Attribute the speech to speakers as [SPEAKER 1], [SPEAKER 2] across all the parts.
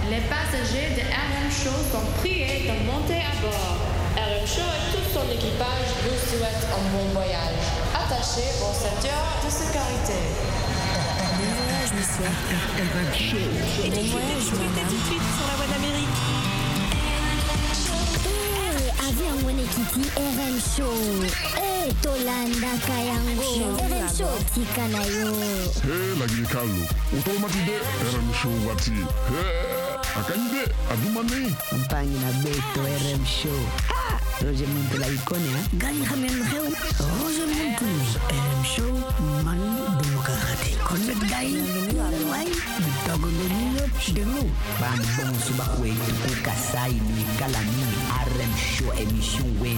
[SPEAKER 1] Les passagers de RM Show sont priés de monter à bord. RM Show et tout son équipage vous souhaitent un bon voyage. Attachez vos ceintures de sécurité.
[SPEAKER 2] Bon voyage, monsieur.
[SPEAKER 3] RM Show.
[SPEAKER 2] Et bon voyage, madame.
[SPEAKER 4] Tout de suite sur la voie d'Amérique.
[SPEAKER 5] Avion Wenekiti RM Show. Tolanda Kayango. RM Show Tikanayo.
[SPEAKER 3] Lagi Carlo. Automatide RM Show wati. Akande adumani.
[SPEAKER 6] Campagne na beto RM Show. Roger Muntu la icône, hein?
[SPEAKER 2] Gagne Hamel Reu. Roger Muntu. RM Show. Man Democratique. Connect Dai. Wai. Bitogo Dolino. Demo.
[SPEAKER 6] Bambon subakwe tuku kasai ni kalami. RM Show émission wen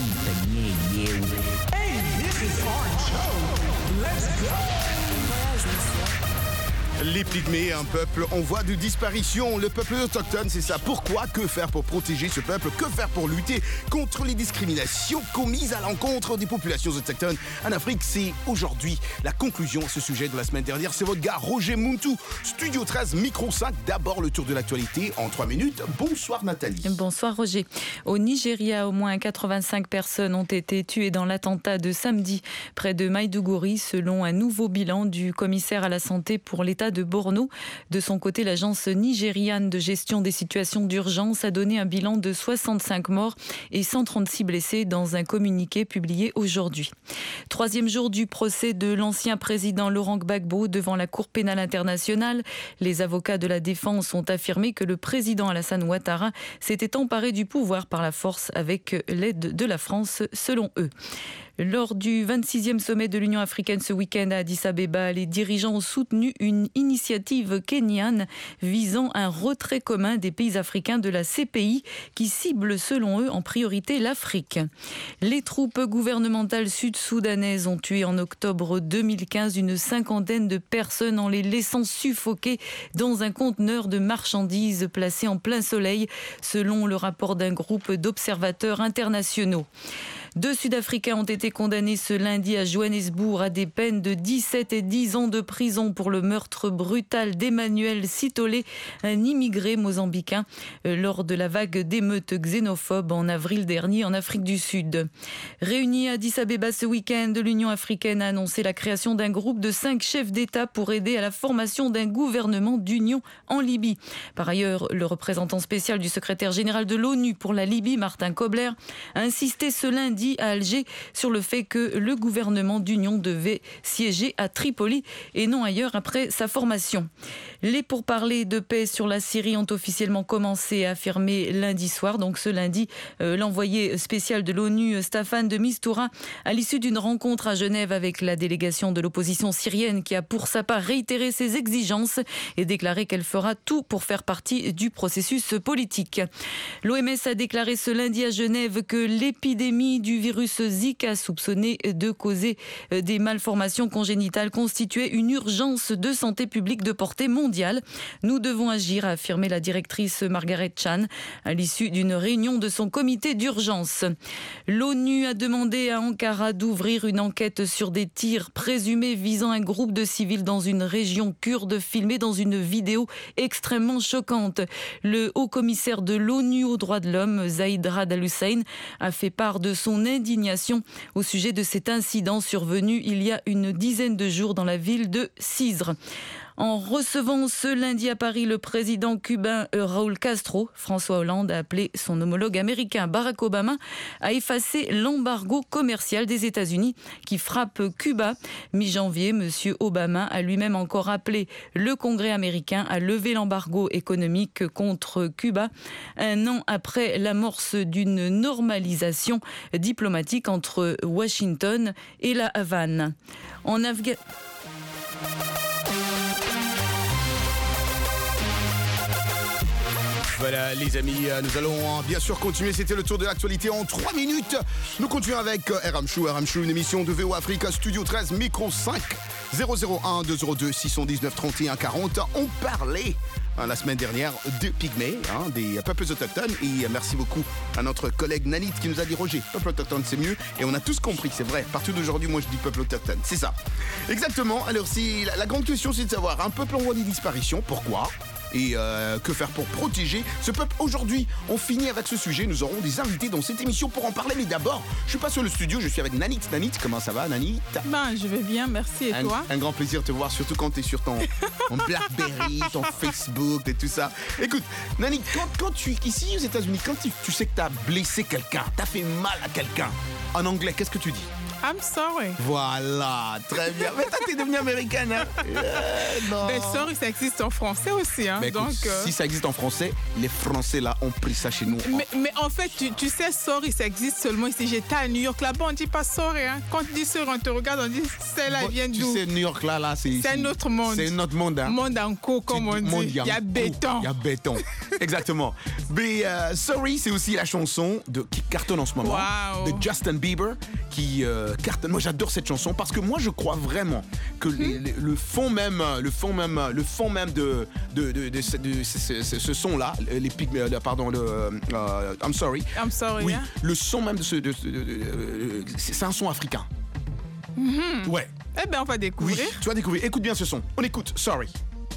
[SPEAKER 6] ni penye yeu.
[SPEAKER 7] Hey, this is our show. Let's go.
[SPEAKER 2] Voyage, monsieur.
[SPEAKER 8] Les Pygmées, un peuple en voie de disparition. Le peuple autochtone, c'est ça. Pourquoi? Que faire pour protéger ce peuple? Que faire pour lutter contre les discriminations commises à l'encontre des populations autochtones en Afrique? C'est aujourd'hui la conclusion à ce sujet de la semaine dernière. C'est votre gars Roger Muntu, Studio 13, Micro 5. D'abord, le tour de l'actualité en 3 minutes. Bonsoir Nathalie.
[SPEAKER 9] Bonsoir Roger. Au Nigeria, au moins 85 personnes ont été tuées dans l'attentat de samedi près de Maïdougouri, selon un nouveau bilan du commissaire à la santé pour l'État de Borno. De son côté, l'agence nigériane de gestion des situations d'urgence a donné un bilan de 65 morts et 136 blessés dans un communiqué publié aujourd'hui. 3e jour du procès de l'ancien président Laurent Gbagbo devant la Cour pénale internationale. Les avocats de la défense ont affirmé que le président Alassane Ouattara s'était emparé du pouvoir par la force avec l'aide de la France, selon eux. Lors du 26e sommet de l'Union africaine ce week-end à Addis Abeba, les dirigeants ont soutenu une initiative kenyane visant un retrait commun des pays africains de la CPI qui cible selon eux en priorité l'Afrique. Les troupes gouvernementales sud-soudanaises ont tué en octobre 2015 une 50aine de personnes en les laissant suffoquer dans un conteneur de marchandises placé en plein soleil, selon le rapport d'un groupe d'observateurs internationaux. 2 Sud-Africains ont été condamnés ce lundi à Johannesburg à des peines de 17 et 10 ans de prison pour le meurtre brutal d'Emmanuel Sitole, un immigré mozambicain, lors de la vague d'émeutes xénophobes en avril dernier en Afrique du Sud. Réunis à Addis Abeba ce week-end, l'Union africaine a annoncé la création d'un groupe de 5 chefs d'État pour aider à la formation d'un gouvernement d'union en Libye. Par ailleurs, le représentant spécial du secrétaire général de l'ONU pour la Libye, Martin Kobler, a insisté ce lundi à Alger sur le fait que le gouvernement d'union devait siéger à Tripoli et non ailleurs après sa formation. Les pourparlers de paix sur la Syrie ont officiellement commencé, a affirmé lundi soir, donc ce lundi, l'envoyé spécial de l'ONU, Staffan de Mistura, à l'issue d'une rencontre à Genève avec la délégation de l'opposition syrienne qui a pour sa part réitéré ses exigences et déclaré qu'elle fera tout pour faire partie du processus politique. L'OMS a déclaré ce lundi à Genève que l'épidémie du virus Zika, soupçonné de causer des malformations congénitales, constituait une urgence de santé publique de portée mondiale. Nous devons agir, a affirmé la directrice Margaret Chan à l'issue d'une réunion de son comité d'urgence. L'ONU a demandé à Ankara d'ouvrir une enquête sur des tirs présumés visant un groupe de civils dans une région kurde, filmée dans une vidéo extrêmement choquante. Le haut-commissaire de l'ONU aux droits de l'homme, Zaïd Rad al-Hussein, a fait part de son indignation au sujet de cet incident survenu il y a une dizaine de jours dans la ville de Cizre. En recevant ce lundi à Paris le président cubain Raúl Castro, François Hollande a appelé son homologue américain Barack Obama à effacer l'embargo commercial des États-Unis qui frappe Cuba. Mi-janvier, M. Obama a lui-même encore appelé le Congrès américain à lever l'embargo économique contre Cuba, un an après l'amorce d'une normalisation diplomatique entre Washington et la Havane. En Afghanistan.
[SPEAKER 8] Voilà les amis, nous allons bien sûr continuer, c'était le tour de l'actualité en 3 minutes. Nous continuons avec RM Show, une émission de VO Africa, Studio 13, Micro 5, 001 202 619 31 40. On parlait la semaine dernière de Pygmées, des peuples autochtones, et merci beaucoup à notre collègue Nanit qui nous a dit Roger, peuple autochtone c'est mieux, et on a tous compris, c'est vrai, partout d'aujourd'hui moi je dis peuple autochtone, c'est ça. Exactement, alors la grande question c'est de savoir, un peuple en voie de disparition, pourquoi ? et que faire pour protéger ce peuple. Aujourd'hui, on finit avec ce sujet. Nous aurons des invités dans cette émission pour en parler. Mais d'abord, je suis pas sur le studio, je suis avec Nanit. Nanit, comment ça va, Nanit?
[SPEAKER 4] Ben, je vais bien, merci. Et toi?
[SPEAKER 8] Un grand plaisir de te voir, surtout quand tu es sur ton Blackberry, ton Facebook et tout ça. Écoute, Nanit, quand tu ici aux États-Unis, quand tu sais que tu as blessé quelqu'un, tu as fait mal à quelqu'un, en anglais, qu'est-ce que tu dis?
[SPEAKER 4] I'm sorry.
[SPEAKER 8] Voilà, très bien. Mais toi, t'es devenue américaine, hein? Non.
[SPEAKER 4] Mais sorry, ça existe en français aussi, hein?
[SPEAKER 8] Mais écoute,
[SPEAKER 4] donc,
[SPEAKER 8] si ça existe en français, les Français, là, ont pris ça chez nous.
[SPEAKER 4] Mais en fait, tu sais, sorry, ça existe seulement ici. J'étais à New York, là-bas, on dit pas sorry, hein? Quand tu dis sorry, on te regarde, on dit, celle-là vient d'où?
[SPEAKER 8] Tu sais, New York, là, c'est
[SPEAKER 4] un autre monde.
[SPEAKER 8] C'est un autre monde, hein?
[SPEAKER 4] Monde en co, comme on dit. Il y a béton.
[SPEAKER 8] Il y a béton. Exactement. Mais Sorry, c'est aussi la chanson qui cartonne en ce moment.
[SPEAKER 4] Wow.
[SPEAKER 8] De Justin Bieber, qui cartonne. Moi, j'adore cette chanson parce que moi, je crois vraiment que le fond même de ce son-là, les pygmées, pardon, I'm sorry.
[SPEAKER 4] I'm sorry.
[SPEAKER 8] Oui,
[SPEAKER 4] hein?
[SPEAKER 8] le son même c'est un son africain. Ouais.
[SPEAKER 4] Eh bien, on va découvrir.
[SPEAKER 8] Oui, tu vas découvrir. Écoute bien ce son. On écoute. Sorry.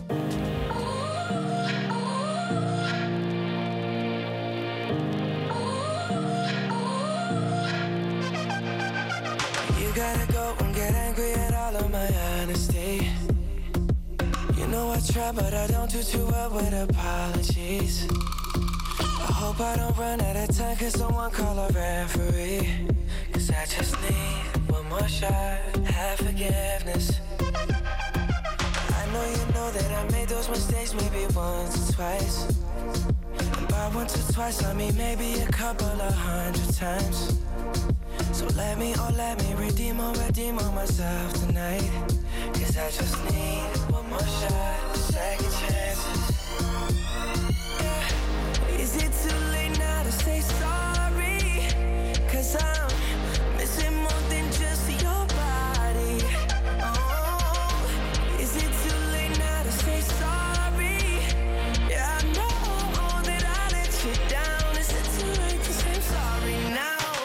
[SPEAKER 10] You gotta go and get angry at all of my honesty. You know I try, but I don't do too well with apologies. I hope I don't run out of time, cause someone call a referee. Cause I just need one more shot, have forgiveness. I know that I made those mistakes maybe once or twice. And by once or twice, I mean maybe a couple of 100 times. So let me redeem on myself tonight. Cause I just need one more shot, second chances. Yeah. Is it too late now to say sorry? Cause I'm missing more than just your body. Oh, is it too late now to say sorry? Yeah, I know that I let you down. Is it too late to say sorry now?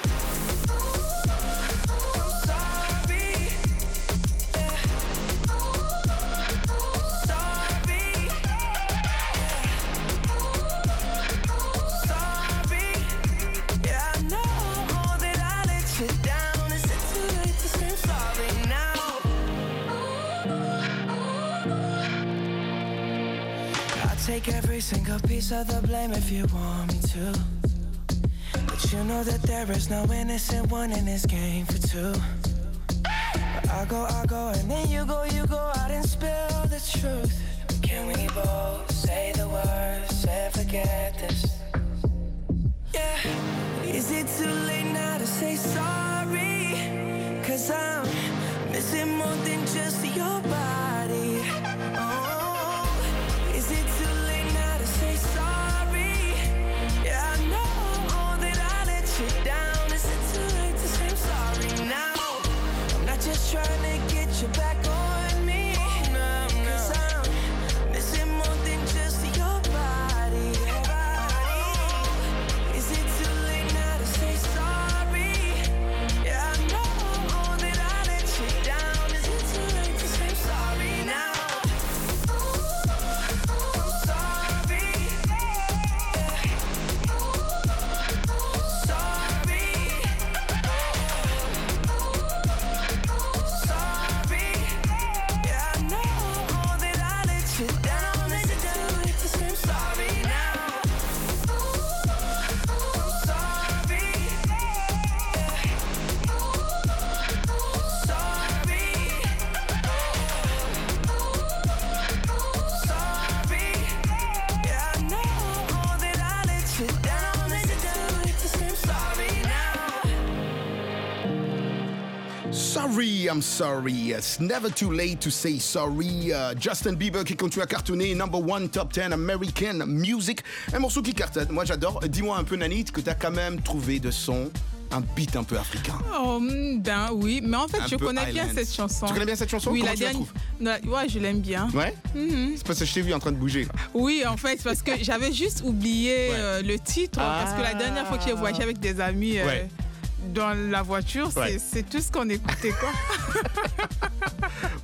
[SPEAKER 10] Take every single piece of the blame if you want me to. But you know that there is no innocent one in this game for two. But I go, and then you go out and spill the truth. Can we both say the words and forget this? Yeah. Is it too late now to say sorry? Cause I'm missing more than just your body. Oh, is it too late now to say sorry? Yeah, I know that I let you down. Is it too late to say I'm sorry now? I'm not just trying to get you back on me. Cause I'm missing more than just your body. Is it too late now to say sorry? Yeah, I know that I let you down. Is it too late to say I'm sorry now?
[SPEAKER 8] Sorry, I'm sorry. It's never too late to say sorry. Justin Bieber qui continue à cartonner, number one top 10 American music. Un morceau qui cartonne. Moi j'adore. Dis-moi un peu, Nanit, que t'as quand même trouvé de son, un beat un peu africain.
[SPEAKER 4] Oh, ben oui, mais en fait,
[SPEAKER 8] Un
[SPEAKER 4] je
[SPEAKER 8] peu
[SPEAKER 4] connais bien
[SPEAKER 8] Highlands.
[SPEAKER 4] cette chanson.
[SPEAKER 8] Tu connais bien cette chanson?
[SPEAKER 4] Oui,
[SPEAKER 8] Comment
[SPEAKER 4] la
[SPEAKER 8] tu la
[SPEAKER 4] dernière.
[SPEAKER 8] trouves?
[SPEAKER 4] Ouais, je l'aime bien.
[SPEAKER 8] Ouais? C'est parce que je t'ai vu en train de bouger.
[SPEAKER 4] Oui, en fait, parce que j'avais juste oublié
[SPEAKER 8] Ouais.
[SPEAKER 4] le titre, parce que la dernière fois que j'ai voyagé avec des amis
[SPEAKER 8] Ouais.
[SPEAKER 4] dans la voiture,
[SPEAKER 8] Ouais.
[SPEAKER 4] c'est tout ce qu'on écoutait, quoi.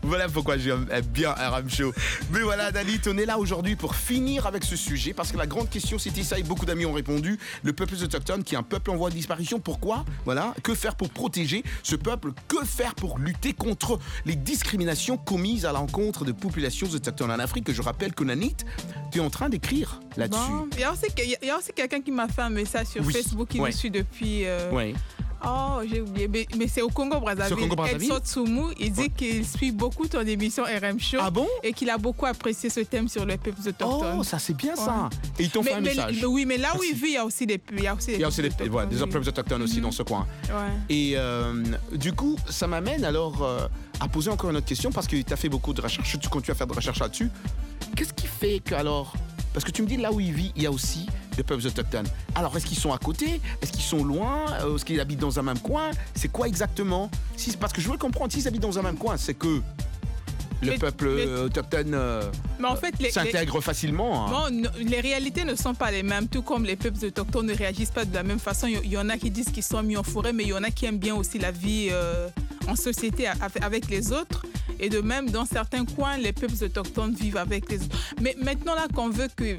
[SPEAKER 8] Voilà pourquoi j'aime bien RM Show. Mais voilà, Dalit, on est là aujourd'hui pour finir avec ce sujet parce que la grande question, c'était ça et beaucoup d'amis ont répondu. Le peuple autochtone qui est un peuple en voie de disparition. Pourquoi ? Voilà. Que faire pour protéger ce peuple ? Que faire pour lutter contre les discriminations commises à l'encontre de populations autochtones en Afrique ? Je rappelle que Nanit, tu es en train d'écrire là-dessus.
[SPEAKER 4] Bon, il y a aussi quelqu'un qui m'a fait un message sur Facebook qui me suit depuis...
[SPEAKER 8] Oui.
[SPEAKER 4] Oh, j'ai oublié. Mais c'est au Congo-Brazzaville. Elso Tsumu, il dit qu'il suit beaucoup ton émission RM Show.
[SPEAKER 8] Ah bon ?
[SPEAKER 4] Et qu'il a beaucoup apprécié ce thème sur les peuples autochtones.
[SPEAKER 8] Oh, ça c'est bien ça. Et ils t'ont fait un message.
[SPEAKER 4] Oui, mais là où il vit, il y a aussi des peuples
[SPEAKER 8] peuples autochtones aussi dans ce coin.
[SPEAKER 4] Ouais.
[SPEAKER 8] Et du coup, ça m'amène alors à poser encore une autre question parce que tu as fait beaucoup de recherches. Tu continues à faire de recherches là-dessus. Qu'est-ce qui fait que alors... Parce que tu me dis, là où il vit, il y a aussi des peuples autochtones. Alors, est-ce qu'ils sont à côté ? Est-ce qu'ils sont loin ? Est-ce qu'ils habitent dans un même coin ? C'est quoi exactement ? Parce que je veux comprendre, s'ils habitent dans un même coin, c'est que le peuple autochtone s'intègre facilement.
[SPEAKER 4] Hein. Non, les réalités ne sont pas les mêmes, tout comme les peuples autochtones ne réagissent pas de la même façon. Il y en a qui disent qu'ils sont mis en forêt, mais il y en a qui aiment bien aussi la vie en société avec les autres. Et de même, dans certains coins, les peuples autochtones vivent avec les autres. Mais maintenant, là, qu'on veut que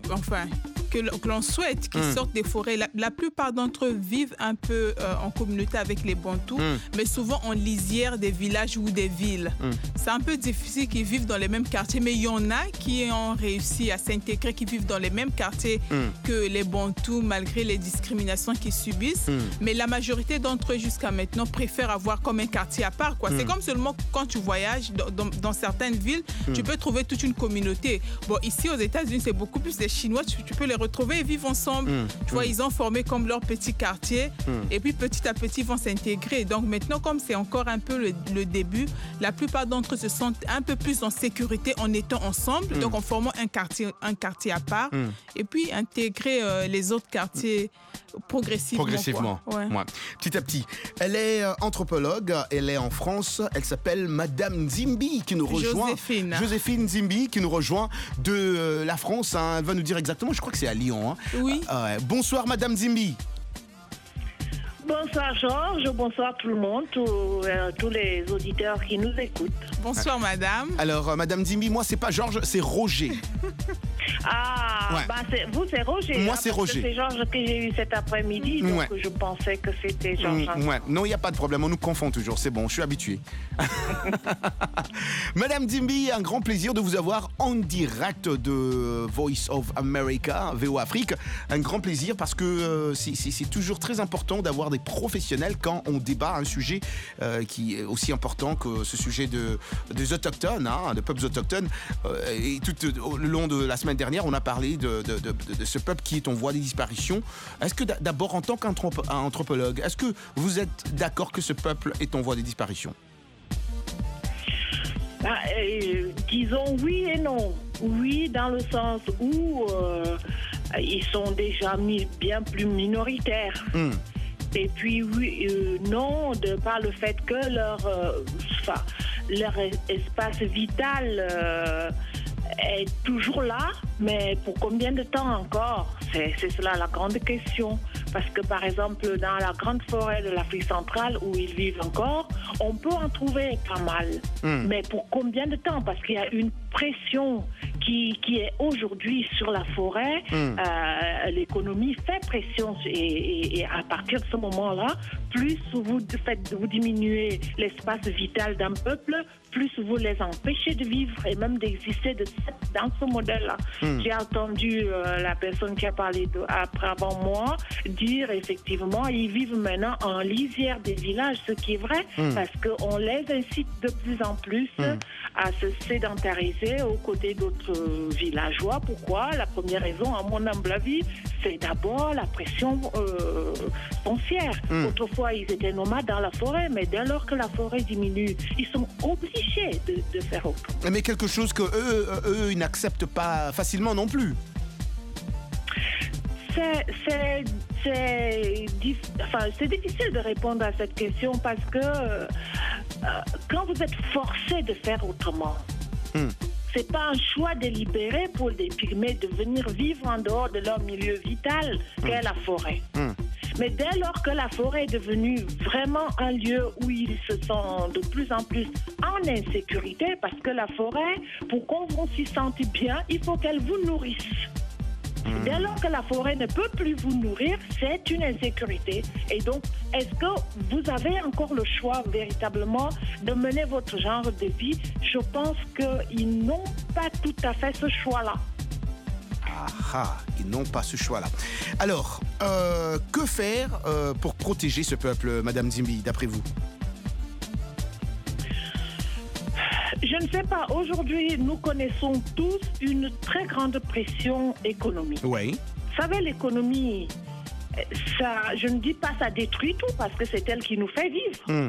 [SPEAKER 4] l'on souhaite qu'ils sortent des forêts, la plupart d'entre eux vivent un peu en communauté avec les Bantous, mais souvent en lisière des villages ou des villes. C'est un peu difficile qu'ils vivent dans les mêmes quartiers, mais il y en a qui ont réussi à s'intégrer, qui vivent dans les mêmes quartiers que les Bantous, malgré les discriminations qu'ils subissent. Mais la majorité d'entre eux, jusqu'à maintenant, préfèrent avoir comme un quartier à part. C'est comme seulement quand tu voyages dans certaines villes, tu peux trouver toute une communauté. Bon, ici, aux États-Unis, c'est beaucoup plus des Chinois, tu peux les retrouver et vivre ensemble. Tu vois, ils ont formé comme leur petit quartier et puis petit à petit, ils vont s'intégrer. Donc maintenant, comme c'est encore un peu le début, la plupart d'entre eux se sentent un peu plus en sécurité en étant ensemble, donc en formant un quartier à part et puis intégrer les autres quartiers progressivement.
[SPEAKER 8] Ouais. Petit à petit. Elle est anthropologue, elle est en France, elle s'appelle Madame Zimbi qui nous rejoint. Joséphine Zimbi qui nous rejoint de la France. Elle va nous dire exactement, je crois que c'est à Lyon. Hein.
[SPEAKER 4] Oui.
[SPEAKER 8] Bonsoir Madame Zimbi.
[SPEAKER 11] Bonsoir Georges, bonsoir tout le monde, tous les auditeurs qui nous écoutent.
[SPEAKER 4] Bonsoir madame.
[SPEAKER 8] Alors Madame Zimbi, moi c'est pas Georges, c'est Roger.
[SPEAKER 11] Vous c'est Roger.
[SPEAKER 8] Moi c'est Roger.
[SPEAKER 11] C'est Georges que j'ai eu cet après-midi, donc je pensais que c'était Georges.
[SPEAKER 8] Non, il n'y a pas de problème, on nous confond toujours, c'est bon, je suis habitué. Madame Zimbi, un grand plaisir de vous avoir en direct de Voice of America, VO Afrique. Un grand plaisir parce que c'est toujours très important d'avoir des professionnels quand on débat un sujet qui est aussi important que ce sujet des autochtones, des peuples autochtones. Et tout le long de la semaine dernière, on a parlé de ce peuple qui est en voie de disparition. Est-ce que d'abord, en tant qu'anthropologue, est-ce que vous êtes d'accord que ce peuple est en voie de disparition ?
[SPEAKER 11] Disons oui et non. Oui, dans le sens où ils sont déjà bien plus minoritaires. Et puis oui, non, par le fait que leur espace vital est toujours là, mais pour combien de temps encore ? C'est cela la grande question. Parce que par exemple, dans la grande forêt de l'Afrique centrale où ils vivent encore, on peut en trouver pas mal. Mais pour combien de temps ? Parce qu'il y a une pression qui est aujourd'hui sur la forêt. L'économie fait pression et à partir de ce moment-là, plus vous diminuez l'espace vital d'un peuple, plus vous les empêchez de vivre et même d'exister dans ce modèle-là. J'ai entendu la personne qui a parlé avant moi dire effectivement, ils vivent maintenant en lisière des villages, ce qui est vrai, parce qu'on les incite de plus en plus à se sédentariser aux côtés d'autres villageois. Pourquoi ? La première raison, à mon humble avis, c'est d'abord la pression foncière. Autrefois, ils étaient nomades dans la forêt, mais dès lors que la forêt diminue, ils sont obligés de faire autrement.
[SPEAKER 8] Mais quelque chose que eux ils n'acceptent pas facilement non plus.
[SPEAKER 11] C'est difficile de répondre à cette question parce que quand vous êtes forcé de faire autrement, c'est pas un choix délibéré pour des pygmées de venir vivre en dehors de leur milieu vital qu'est la forêt. Mais dès lors que la forêt est devenue vraiment un lieu où ils se sentent de plus en plus en insécurité, parce que la forêt, pour qu'on vous s'y sente bien, il faut qu'elle vous nourrisse. Dès lors que la forêt ne peut plus vous nourrir, c'est une insécurité. Et donc, est-ce que vous avez encore le choix véritablement de mener votre genre de vie? Je pense qu'ils n'ont pas tout à fait ce choix-là.
[SPEAKER 8] Ah, ils n'ont pas ce choix-là. Alors, que faire pour protéger ce peuple, Madame Zimbi, d'après vous?
[SPEAKER 11] Je ne sais pas. Aujourd'hui, nous connaissons tous une très grande pression économique.
[SPEAKER 8] Oui.
[SPEAKER 11] Vous savez, l'économie, ça, je ne dis pas ça détruit tout parce que c'est elle qui nous fait vivre.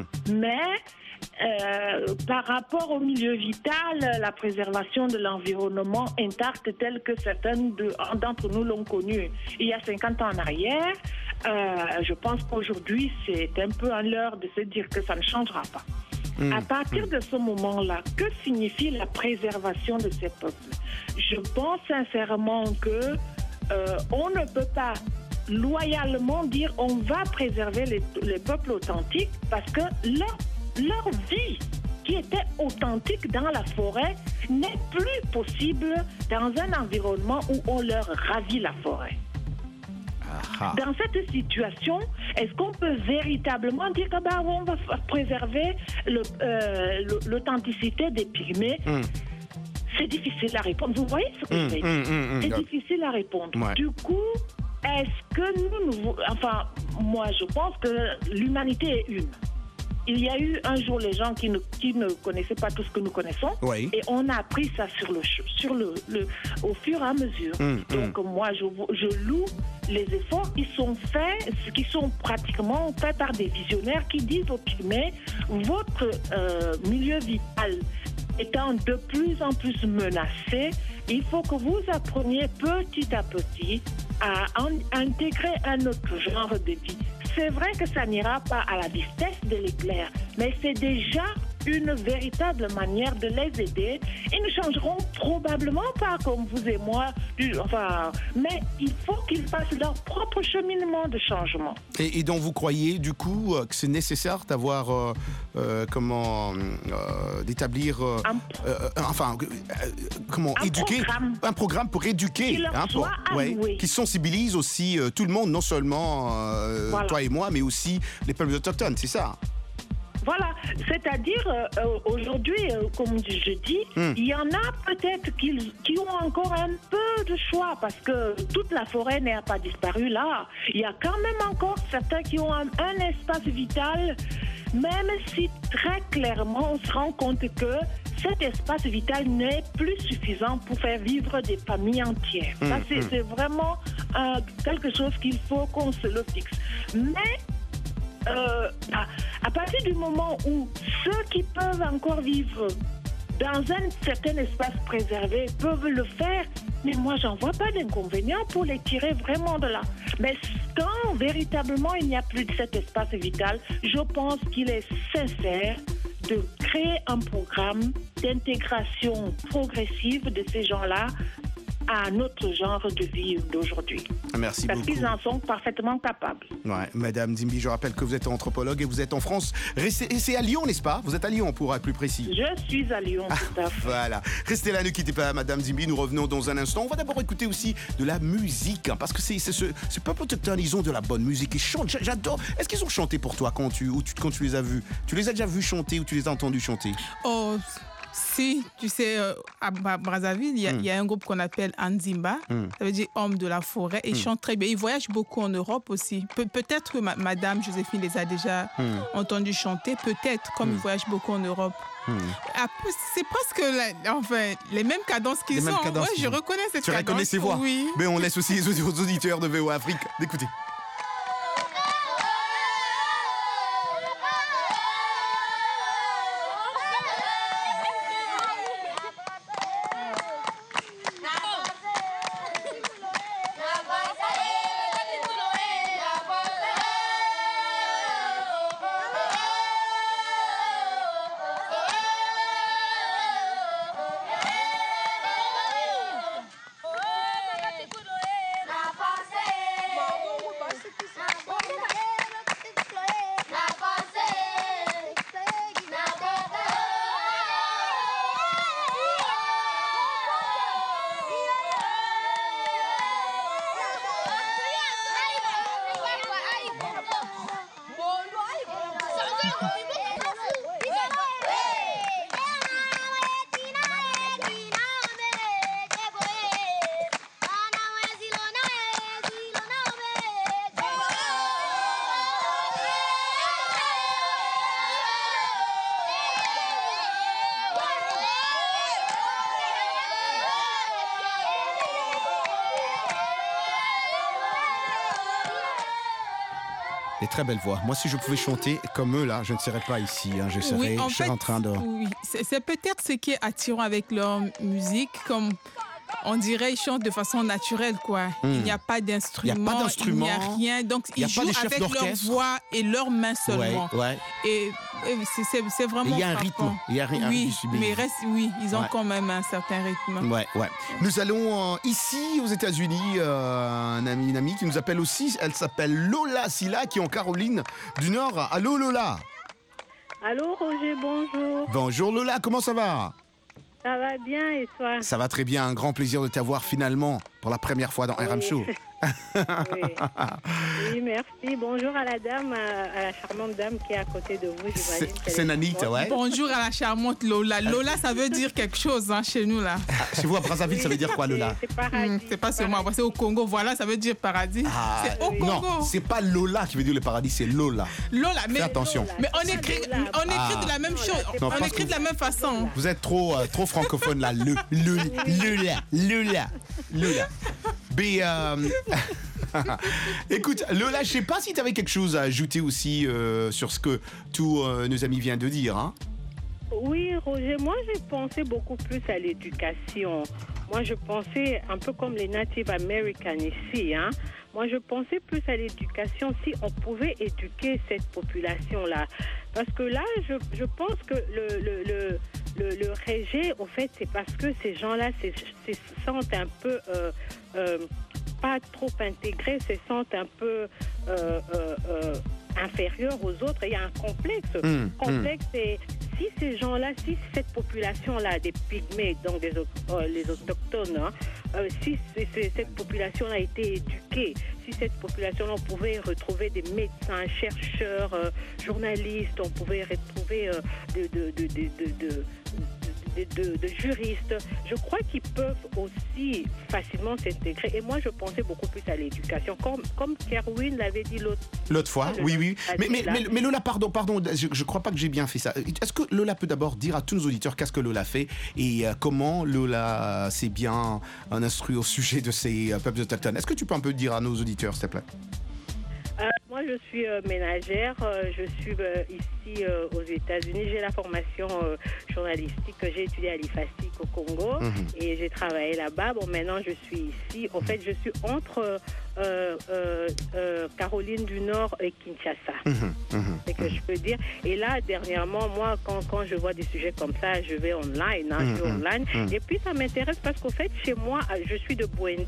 [SPEAKER 11] Mais par rapport au milieu vital, la préservation de l'environnement intact tel que certains d'entre nous l'ont connu il y a 50 ans en arrière, je pense qu'aujourd'hui, c'est un peu un leurre de se dire que ça ne changera pas. À partir de ce moment-là, que signifie la préservation de ces peuples? Je pense sincèrement que on ne peut pas loyalement dire on va préserver les peuples authentiques parce que leur vie qui était authentique dans la forêt n'est plus possible dans un environnement où on leur ravit la forêt. Dans cette situation, est-ce qu'on peut véritablement dire que on va préserver l'authenticité des pygmées? C'est difficile à répondre. Vous voyez ce que je veux dire? C'est difficile à répondre.
[SPEAKER 8] Ouais.
[SPEAKER 11] Du coup, est-ce que nous... Enfin, moi, je pense que l'humanité est une. Il y a eu un jour les gens qui ne connaissaient pas tout ce que nous connaissons,
[SPEAKER 8] oui.
[SPEAKER 11] Et on a appris ça au fur et à mesure. Donc moi, je loue les efforts qui sont faits, qui sont pratiquement faits par des visionnaires qui disent aux pygmées, votre milieu vital étant de plus en plus menacé, il faut que vous appreniez petit à petit à intégrer un autre genre de vie. C'est vrai que ça n'ira pas à la vitesse de l'éclair, mais c'est déjà une véritable manière de les aider. Ils ne changeront probablement pas comme vous et moi, mais il faut qu'ils fassent leur propre cheminement de changement.
[SPEAKER 8] Et donc vous croyez du coup que c'est nécessaire d'avoir d'établir éduquer un programme pour éduquer, qui sensibilise aussi tout le monde, non seulement toi et moi, mais aussi les peuples autochtones, c'est ça?
[SPEAKER 11] Voilà, c'est-à-dire aujourd'hui, comme je dis, il y en a peut-être qui ont encore un peu de choix parce que toute la forêt n'a pas disparu là. Il y a quand même encore certains qui ont un espace vital, même si très clairement on se rend compte que cet espace vital n'est plus suffisant pour faire vivre des familles entières. Ça, c'est vraiment quelque chose qu'il faut qu'on se le fixe. Mais à partir du moment où ceux qui peuvent encore vivre dans un certain espace préservé peuvent le faire, mais moi j'en vois pas d'inconvénient pour les tirer vraiment de là. Mais quand véritablement il n'y a plus de cet espace vital, je pense qu'il est sincère de créer un programme d'intégration progressive de ces gens-là à notre genre de vie d'aujourd'hui.
[SPEAKER 8] Merci
[SPEAKER 11] parce
[SPEAKER 8] beaucoup.
[SPEAKER 11] Parce qu'ils en sont parfaitement capables.
[SPEAKER 8] Ouais, Madame Zimbi, je rappelle que vous êtes anthropologue et vous êtes en France. Et c'est à Lyon, n'est-ce pas? Vous êtes à Lyon, pour être plus précis.
[SPEAKER 11] Je suis à Lyon, tout à fait.
[SPEAKER 8] Voilà. Restez là, ne quittez pas, Madame Zimbi. Nous revenons dans un instant. On va d'abord écouter aussi de la musique, parce que c'est ce peuple autochtone, ils ont de la bonne musique. Ils chantent. J'adore. Est-ce qu'ils ont chanté pour toi quand tu les as vus? Tu les as déjà vus chanter ou tu les as entendus chanter?
[SPEAKER 4] Oh, si, tu sais, à Brazzaville, il y a un groupe qu'on appelle Anzimba, ça veut dire homme de la forêt, et ils chantent très bien. Ils voyagent beaucoup en Europe aussi. Peut-être que Madame Joséphine les a déjà entendus chanter, peut-être, comme ils voyagent beaucoup en Europe. C'est presque les mêmes cadences qu'ils ont. Ouais, je reconnais cette cadence.
[SPEAKER 8] Tu reconnais ces voix?
[SPEAKER 4] Oui.
[SPEAKER 8] Mais on laisse aussi les auditeurs de VOA Afrique d'écouter. Des très belles voix. Moi, si je pouvais chanter comme eux, là, je ne serais pas ici. Hein. Je serais en train de...
[SPEAKER 4] Oui, c'est peut-être ce qui est attirant avec leur musique, comme... On dirait qu'ils chantent de façon naturelle, quoi. Il n'y a pas d'instrument, il n'y a rien. Donc, ils jouent avec leur voix et leurs mains seulement.
[SPEAKER 8] Ouais.
[SPEAKER 4] Et c'est vraiment
[SPEAKER 8] il y a un
[SPEAKER 4] frappant.
[SPEAKER 8] rythme. Il y a un
[SPEAKER 4] oui,
[SPEAKER 8] rythme.
[SPEAKER 4] Mais ils ont quand même un certain rythme.
[SPEAKER 8] Ouais. Nous allons ici, aux États-Unis, une amie qui nous appelle aussi. Elle s'appelle Lola Silla, qui est en Caroline du Nord. Allô, Lola.
[SPEAKER 12] Allô, Roger, bonjour.
[SPEAKER 8] Bonjour, Lola. Comment ça va?
[SPEAKER 12] Ça va bien et toi? Ça
[SPEAKER 8] va très bien, un grand plaisir de t'avoir finalement pour la première fois dans RM Show.
[SPEAKER 12] Oui, merci. Bonjour à la dame, à la charmante dame qui est à côté de vous.
[SPEAKER 8] C'est Nanita, ouais.
[SPEAKER 4] Bonjour à la charmante Lola. Lola, ça veut dire quelque chose chez nous là.
[SPEAKER 8] Chez vous à Brazzaville, ça veut dire quoi, Lola?
[SPEAKER 12] C'est paradis.
[SPEAKER 4] C'est pas seulement, c'est au Congo. Voilà, ça veut dire paradis. C'est au Congo.
[SPEAKER 8] Non, c'est pas Lola qui veut dire le paradis, c'est Lola.
[SPEAKER 4] Lola, mais
[SPEAKER 8] fais attention.
[SPEAKER 4] Mais on écrit de la même chose.
[SPEAKER 8] Non,
[SPEAKER 4] on écrit de la même façon.
[SPEAKER 8] Vous êtes trop francophone là. Lola. Mais écoute, Lola, je sais pas si tu avais quelque chose à ajouter aussi sur ce que tous nos amis viennent de dire. Hein?
[SPEAKER 12] Oui, Roger, moi j'ai pensé beaucoup plus à l'éducation. Moi je pensais un peu comme les Native Americans ici. Hein? Moi je pensais plus à l'éducation si on pouvait éduquer cette population-là. Parce que là, je pense que le rejet, au fait, c'est parce que ces gens-là se sentent un peu... pas trop intégrés, se sentent un peu inférieurs aux autres. Il y a un complexe. Et si ces gens-là, si cette population-là, des pygmées, donc les autochtones, si cette population-là a été éduquée, si cette population-là, on pouvait retrouver des médecins, chercheurs, journalistes, on pouvait retrouver de juristes, je crois qu'ils peuvent aussi facilement s'intégrer. Et moi, je pensais beaucoup plus à l'éducation, comme Kerwin l'avait dit l'autre
[SPEAKER 8] fois. Oui. Mais Lola, pardon, je crois pas que j'ai bien fait ça. Est-ce que Lola peut d'abord dire à tous nos auditeurs qu'est-ce que Lola fait et comment Lola s'est bien instruit au sujet de ces peuples autochtones? Est-ce que tu peux un peu dire à nos auditeurs, s'il te plaît?
[SPEAKER 12] Moi, je suis ménagère. Je suis ici aux États-Unis. J'ai la formation journalistique que j'ai étudiée à l'IFASTIC au Congo et j'ai travaillé là-bas. Bon, maintenant, je suis ici. En fait, je suis entre Caroline du Nord et Kinshasa. C'est que je peux dire. Et là, dernièrement, moi, quand je vois des sujets comme ça, je vais online. Et puis, ça m'intéresse parce qu'au fait, chez moi, je suis de Boende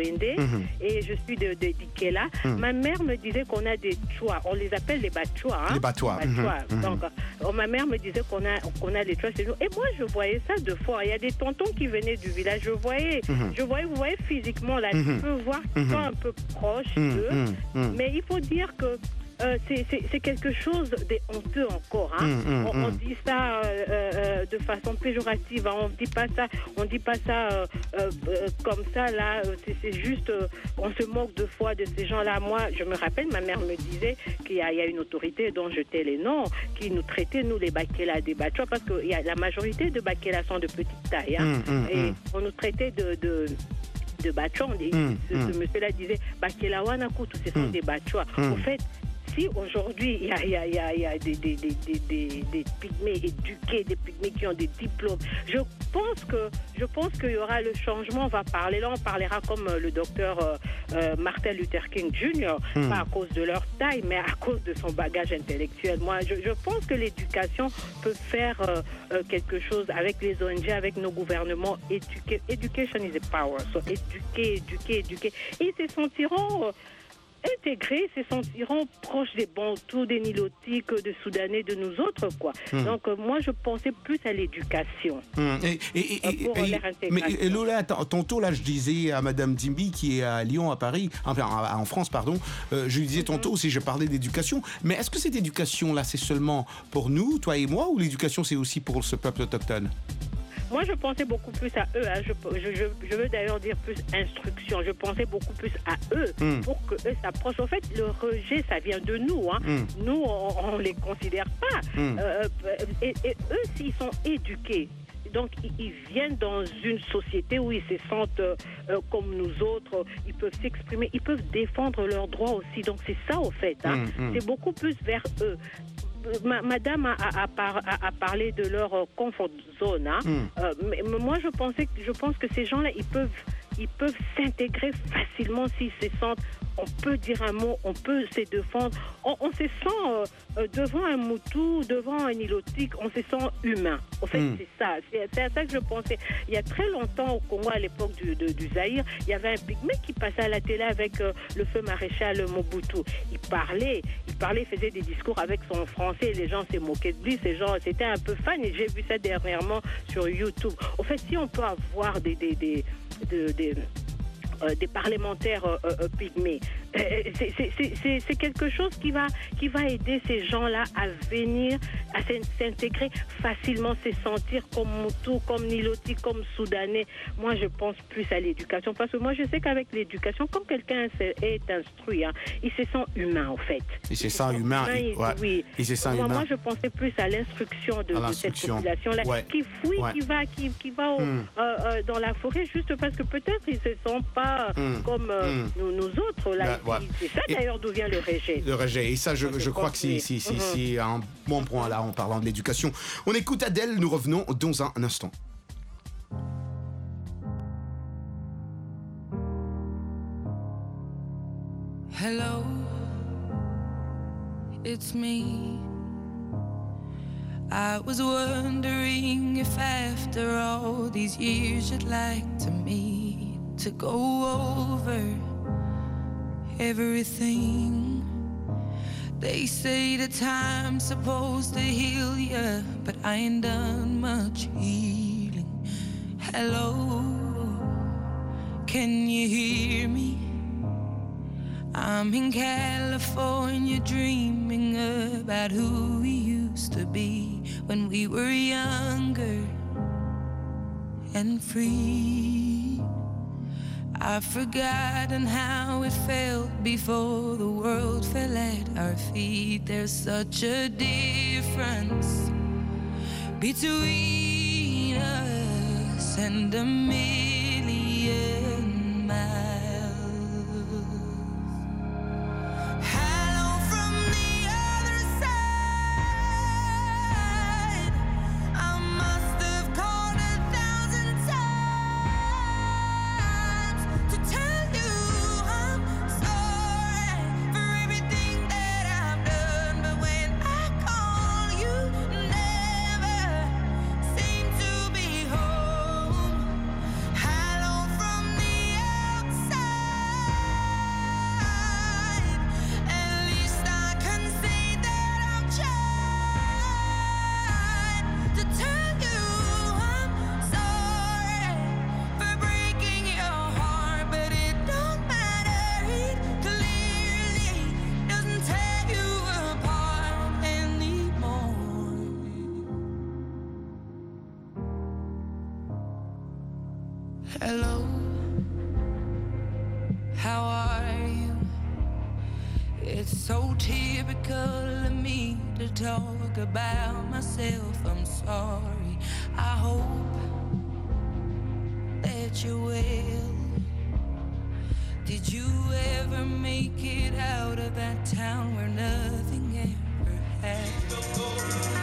[SPEAKER 12] et je suis de Dikela. Ma mère me disait qu'on a des tchois. On les appelle les batois. Hein?
[SPEAKER 8] Les batois.
[SPEAKER 12] Donc, ma mère me disait qu'on a les tchois chez nous. Et moi, je voyais ça deux fois. Il y a des tontons qui venaient du village. Je voyais, vous voyez physiquement, là, tu peux voir qu'ils sont un peu proches d'eux. Mais il faut dire que c'est quelque chose de honteux encore. Hein? On dit ça de façon péjorative. Hein? On dit pas ça comme ça. Là, c'est juste, on se moque deux fois de ces gens-là. Moi, je me rappelle, ma mère me disait qu'il y a une autorité dont je tais les noms, qui nous traitait, nous, les Bakela, des Bachwa, parce que la majorité de Bakela sont de petite taille. Hein? Et on nous traitait de Bachwa. Ce monsieur-là disait Bakela Wanaku, tous ces sont des Bachwa. En fait, si aujourd'hui il y a des pygmées éduqués, des pygmées qui ont des diplômes, je pense qu'il y aura le changement. On va parler, là on parlera comme le docteur Martin Luther King Jr., pas à cause de leur taille, mais à cause de son bagage intellectuel. Moi, je pense que l'éducation peut faire quelque chose avec les ONG, avec nos gouvernements. Education is a power. So, éduquer. Et ils se sentiront intégrés, se sentiront proches des Bantous, des Nilotiques, des Soudanais, de nous autres, quoi. Donc, moi, je pensais plus à l'éducation. Pour leur intégration.
[SPEAKER 8] Mais Lola, tantôt, là, je disais à Madame Dimbi, qui est à Lyon, à Paris, enfin, en France, pardon, je lui disais tantôt si je parlais d'éducation. Mais est-ce que cette éducation-là, c'est seulement pour nous, toi et moi, ou l'éducation, c'est aussi pour ce peuple autochtone?
[SPEAKER 12] Moi, je pensais beaucoup plus à eux. Hein. Je veux d'ailleurs dire plus instruction. Je pensais beaucoup plus à eux pour qu'eux s'approchent. En fait, le rejet, ça vient de nous. Hein. Nous, on ne les considère pas. Et eux, s'ils sont éduqués, Donc, ils viennent dans une société où ils se sentent comme nous autres. Ils peuvent s'exprimer, ils peuvent défendre leurs droits aussi. Donc, c'est ça, au fait. Hein. C'est beaucoup plus vers eux. Madame a parlé de leur comfort zone. Hein. Mais moi, je pense que ces gens-là, ils peuvent s'intégrer facilement s'ils se sentent. On peut dire un mot, on peut se défendre. On se sent devant un Moutou, devant un Nilotique, on se sent humain. En fait, c'est ça. C'est à ça que je pensais. Il y a très longtemps au Congo, à l'époque du Zaïre, il y avait un pygmée qui passait à la télé avec le feu maréchal Mobutu. Il parlait, il faisait des discours avec son français et les gens se moquaient de lui. Ces gens, c'était un peu fan et j'ai vu ça dernièrement sur YouTube. En fait, si on peut avoir des parlementaires pygmées. C'est quelque chose qui va aider ces gens-là à venir, à s'intégrer facilement, se sentir comme Moutou, comme Niloti, comme Soudanais. Moi, je pense plus à l'éducation, parce que moi, je sais qu'avec l'éducation, quand quelqu'un est instruit, hein, il se sent humain, en fait.
[SPEAKER 8] Il se sent humain.
[SPEAKER 12] Oui.
[SPEAKER 8] Il se sent humain.
[SPEAKER 12] Moi, je pensais plus à l'instruction de cette population-là, qui fouille, qui va dans la forêt, juste parce que peut-être ils se sentent pas comme nous autres, là. C'est ça d'ailleurs d'où vient le rejet.
[SPEAKER 8] Le rejet. Et ça, je crois que c'est un bon point là en parlant de l'éducation. On écoute Adèle, nous revenons dans un instant.
[SPEAKER 13] Hello, it's me. I was wondering if after all these years you'd like to meet to go over everything. They say the time's supposed to heal ya, but I ain't done much healing. Hello, can you hear me? I'm in California dreaming about who we used to be when we were younger and free. I've forgotten how it felt before the world fell at our feet. There's such a difference between us and a million miles. Hello from the other side. I must have called 1,000 times to tell you I'm sorry for everything that I've done, but when I call you never seem to be home. Hello from the outside. At least I can say that I've tried to tell you I'm sorry for breaking your heart, but it don't matter. It clearly doesn't tear you apart anymore. Hello, how are you? It's so typical of me to talk about myself. I'm sorry. I hope that you're well. Did you ever make it out of that town where nothing ever happened?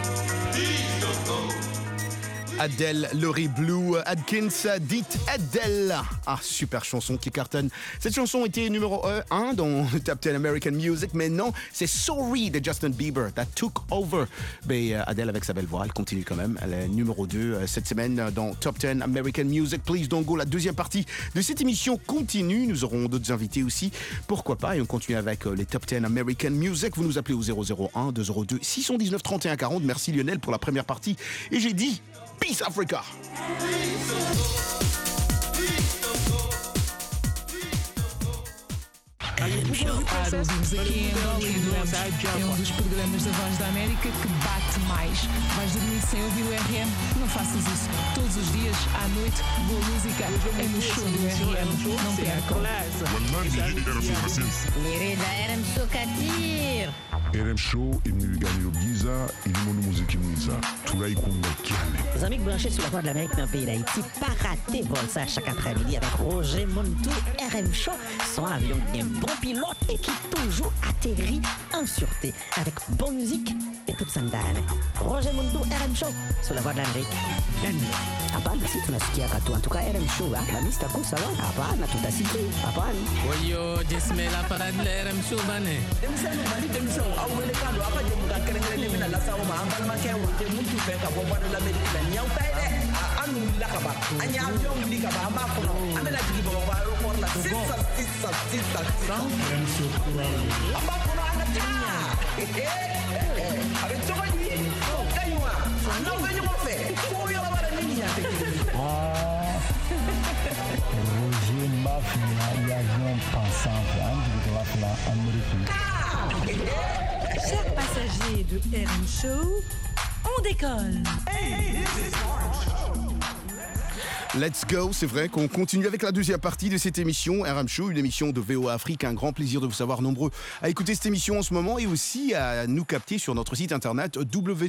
[SPEAKER 8] Adèle, Laurie Blue Adkins, dite Adèle. Ah, super chanson qui cartonne. Cette chanson était numéro 1 dans le Top 10 American Music, mais non, c'est Sorry de Justin Bieber that took over. Mais Adèle, avec sa belle voix, elle continue quand même. Elle est numéro 2 cette semaine dans Top 10 American Music. Please don't go. La deuxième partie de cette émission continue. Nous aurons d'autres invités aussi. Pourquoi pas? Et on continue avec les Top 10 American Music. Vous nous appelez au 001 202 619 31 40. Merci Lionel pour la première partie. Et j'ai dit Peace Africa.
[SPEAKER 2] RM Show.
[SPEAKER 14] Claro, ouvimos aqui em Angola e adoramos. É um dos programas da Voz da América que bate mais. Vais dormir sem ouvir o RM? Não faças isso. Todos os dias, à noite, boa música é no show do RM. Não percam.
[SPEAKER 5] נראה הערם סוכתיר.
[SPEAKER 3] RM Show imnigani Giza ilimono muziki mwiza tunaikunga kiane.
[SPEAKER 2] Les amis branchés sur la voie de l'Amérique dans le pays d'Haïti, pas rater vol ça chaque après-midi avec Roger Montou, RM Show, son avion bien bon pilote et qui toujours atterrit en sûreté avec bonne musique et toute sa dame. Roger Montou, RM Show, sur la voie de l'Amérique. Hapana, si tunasikia katu. En tout cas, RM Show, la lista kuu salon. Hapana, tutasikia. Hapana.
[SPEAKER 15] Oyo, jisme la parade de RM Show bane.
[SPEAKER 16] Roger Mafia, l'avion pensant
[SPEAKER 17] Chers passagers de RM Show, on décolle.
[SPEAKER 8] Let's go, c'est vrai qu'on continue avec la deuxième partie de cette émission RM Show, une émission de VOA Afrique. Un grand plaisir de vous savoir nombreux à écouter cette émission en ce moment et aussi à nous capter sur notre site internet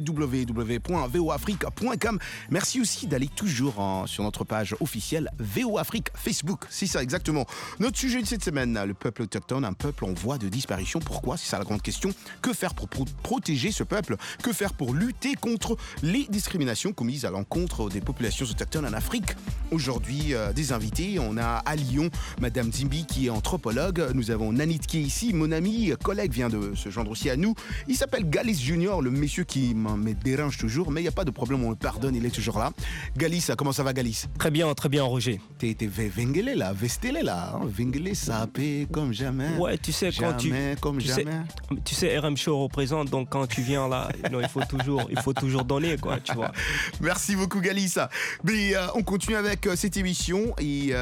[SPEAKER 8] www.voafrique.com. Merci aussi d'aller toujours sur notre page officielle VOA Afrique Facebook. C'est ça exactement. Notre sujet de cette semaine, le peuple autochtone, un peuple en voie de disparition. Pourquoi? C'est ça la grande question. Que faire pour protéger ce peuple? Que faire pour lutter contre les discriminations commises à l'encontre des populations autochtones en Afrique? Aujourd'hui, des invités. On a à Lyon Madame Zimbi qui est anthropologue. Nous avons Nanit qui est ici. Mon ami, collègue vient de se joindre aussi à nous. Il s'appelle Galis Junior, le monsieur qui me dérange toujours. Mais il n'y a pas de problème, on le pardonne, il est toujours là. Galis, comment ça va Galis?
[SPEAKER 18] Très bien, Roger.
[SPEAKER 8] T'es vengele là, vestele là. Hein? Vengele, sapé comme jamais.
[SPEAKER 18] Ouais, tu sais, quand
[SPEAKER 8] jamais,
[SPEAKER 18] tu sais, RM Show représente, donc quand tu viens là, non, il faut toujours donner, quoi, tu vois.
[SPEAKER 8] Merci beaucoup Galis. Mais on continue avec cette émission et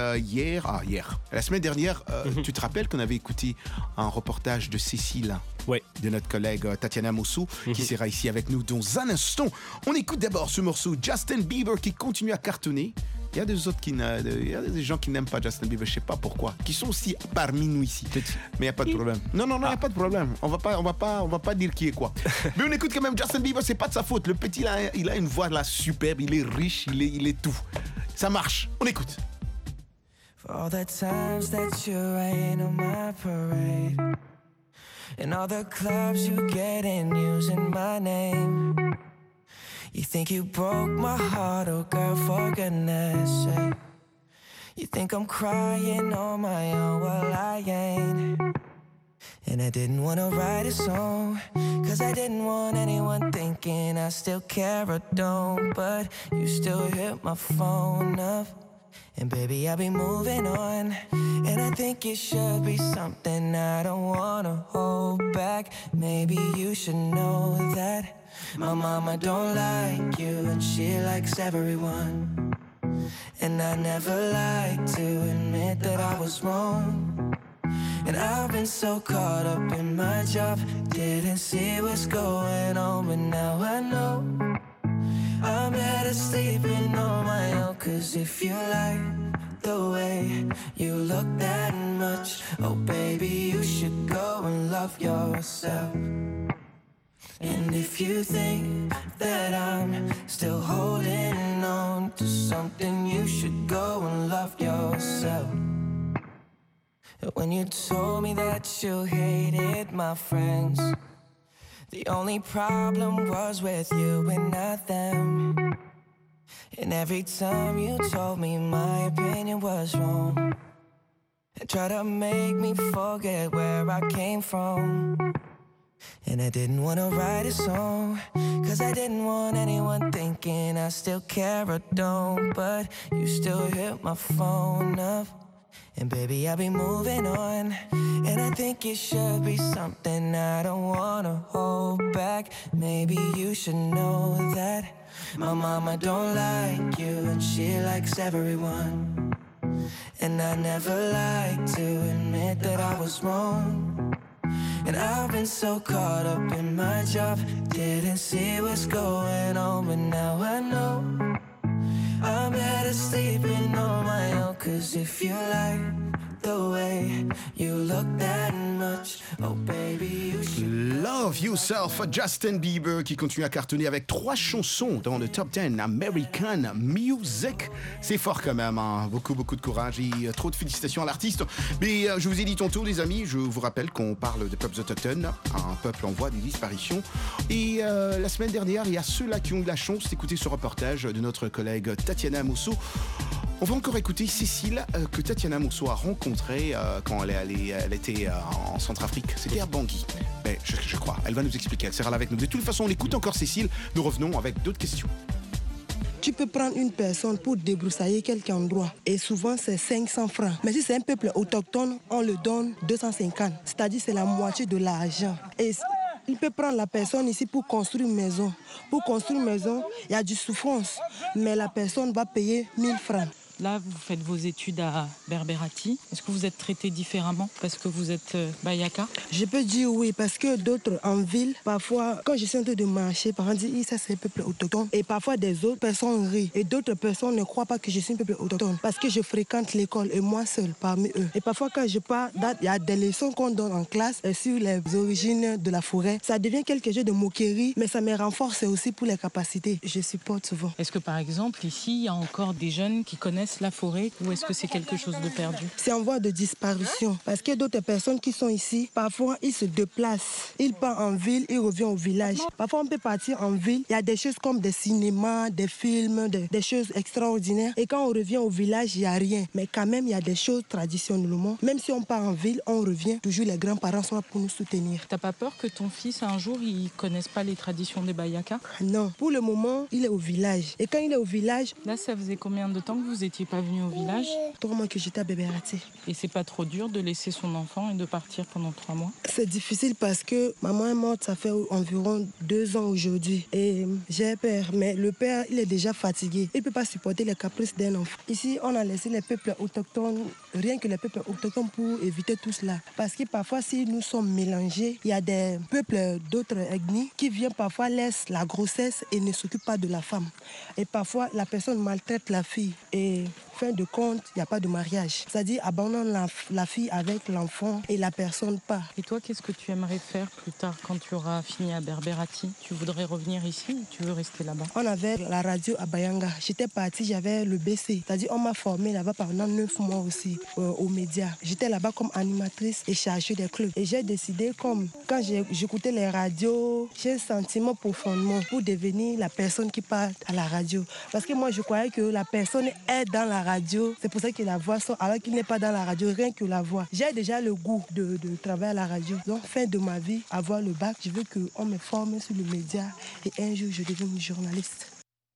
[SPEAKER 8] la semaine dernière, tu te rappelles qu'on avait écouté un reportage de Cécile, de notre collègue Tatiana Mossou, qui sera ici avec nous dans un instant. On écoute d'abord ce morceau Justin Bieber qui continue à cartonner. Il y a des gens qui n'aiment pas Justin Bieber, je sais pas pourquoi, qui sont aussi parmi nous ici. Mais il y a pas de problème. Non, il y a pas de problème. On va pas dire qui est quoi. Mais on écoute quand même Justin Bieber, c'est pas de sa faute. Le petit il a une voix là superbe, il est riche, il est tout. Ça marche. On écoute.
[SPEAKER 10] For all the times that you rain on my parade, and all the clubs you get in using my name. You think you broke my heart, oh girl, for goodness sake. You think I'm crying on my own, well I ain't. And I didn't wanna write a song, cause I didn't want anyone thinking I still care or don't. But you still hit my phone up, and baby I'll be moving on. And I think it should be something I don't wanna hold back. Maybe you should know that my mama don't like you, and she likes everyone. And I never like to admit that I was wrong. And I've been so caught up in my job, didn't see what's going on, but now I know I'm better sleeping on my own. Cause if you like the way you look that much, oh baby, you should go and love yourself. And if you think that I'm still holding on to something, you should go and love yourself. When you told me that you hated my friends, the only problem was with you and not them. And every time you told me my opinion was wrong, and tried to make me forget where I came from. And I didn't wanna write a song, cause I didn't want anyone thinking I still care or don't. But you still hit my phone up, and baby I'll be moving on. And I think it should be something I don't wanna hold back. Maybe you should know that my mama don't like you, and she likes everyone. And I never like to admit that I was wrong. And I've been so caught up in my job, didn't see what's going on, but now I know I'm better sleeping on my own. Cause if you like the way you look that much, oh baby you should
[SPEAKER 8] Love Yourself, Justin Bieber qui continue à cartonner avec 3 chansons dans le top 10 American Music. C'est fort quand même, hein. Beaucoup de courage et trop de félicitations à l'artiste. Mais je vous ai dit tantôt les amis, je vous rappelle qu'on parle de peuples autochtones, un peuple en voie de disparition. Et la semaine dernière, il y a ceux-là qui ont eu la chance d'écouter ce reportage de notre collègue Tatiana Mousseau. On va encore écouter Cécile que Tatiana Mousseau a rencontrée quand elle était en Centrafrique. C'était à Bangui, mais je crois. Elle va nous expliquer, elle sera là avec nous. De toute façon, on écoute encore Cécile. Nous revenons avec d'autres questions.
[SPEAKER 19] Tu peux prendre une personne pour débroussailler quelques endroits et souvent c'est 500 francs. Mais si c'est un peuple autochtone, on le donne 250. C'est-à-dire c'est la moitié de l'argent. Et il peut prendre la personne ici pour construire une maison. Pour construire une maison, il y a du souffrance, mais la personne va payer 1000 francs.
[SPEAKER 20] Là, vous faites vos études à Berberati. Est-ce que vous êtes traité différemment parce que vous êtes Bayaka?
[SPEAKER 19] Je peux dire oui, parce que d'autres en ville, parfois, quand je suis en train de marcher, par exemple, disent ça c'est un peuple autochtone. Et parfois, des autres personnes rient. Et d'autres personnes ne croient pas que je suis un peuple autochtone. Parce que je fréquente l'école et moi seule parmi eux. Et parfois, quand je pars, il y a des leçons qu'on donne en classe sur les origines de la forêt. Ça devient quelque chose de moquerie, mais ça me renforce aussi pour les capacités. Je supporte souvent.
[SPEAKER 20] Est-ce que, par exemple, ici, il y a encore des jeunes qui connaissent la forêt ou est-ce que c'est quelque chose de perdu?
[SPEAKER 19] C'est en voie de disparition parce que d'autres personnes qui sont ici, parfois ils se déplacent. Ils partent en ville, ils reviennent au village. Parfois on peut partir en ville, il y a des choses comme des cinémas, des films, des choses extraordinaires. Et quand on revient au village, il n'y a rien. Mais quand même, il y a des choses traditionnellement. Même si on part en ville, on revient. Toujours les grands-parents sont là pour nous soutenir.
[SPEAKER 20] T'as pas peur que ton fils, un jour, il connaisse pas les traditions des Bayaka?
[SPEAKER 19] Non. Pour le moment, il est au village. Et quand il est au village...
[SPEAKER 20] Là, ça faisait combien de temps que vous étiez pas venu au village?
[SPEAKER 19] 3 mois que j'étais à Berberati.
[SPEAKER 20] Et c'est pas trop dur de laisser son enfant et de partir pendant 3 mois?
[SPEAKER 19] C'est difficile parce que maman est morte, ça fait environ 2 ans aujourd'hui. Et j'ai peur, mais le père, il est déjà fatigué. Il ne peut pas supporter les caprices d'un enfant. Ici, on a laissé les peuples autochtones, rien que les peuples autochtones pour éviter tout cela. Parce que parfois, si nous sommes mélangés, il y a des peuples d'autres ethnies qui viennent parfois laisser la grossesse et ne s'occupent pas de la femme. Et parfois, la personne maltraite la fille. Et fin de compte, il n'y a pas de mariage. C'est-à-dire abandonne la fille avec l'enfant et la personne part.
[SPEAKER 20] Et toi, qu'est-ce que tu aimerais faire plus tard quand tu auras fini à Berberati? Tu voudrais revenir ici ou tu veux rester là-bas?
[SPEAKER 19] On avait la radio à Bayanga. J'étais partie, j'avais le BC. C'est-à-dire on m'a formée là-bas pendant 9 mois aussi aux médias. J'étais là-bas comme animatrice et chargée des clubs. Et j'ai décidé, comme quand j'écoutais les radios, j'ai un sentiment profondément pour devenir la personne qui parle à la radio. Parce que moi, je croyais que la personne est dans la radio. C'est pour ça que la voix sort, alors qu'il n'est pas dans la radio, rien que la voix. J'ai déjà le goût de travailler à la radio. Donc, fin de ma vie, avoir le bac, je veux qu'on me forme sur le média et un jour, je devienne journaliste.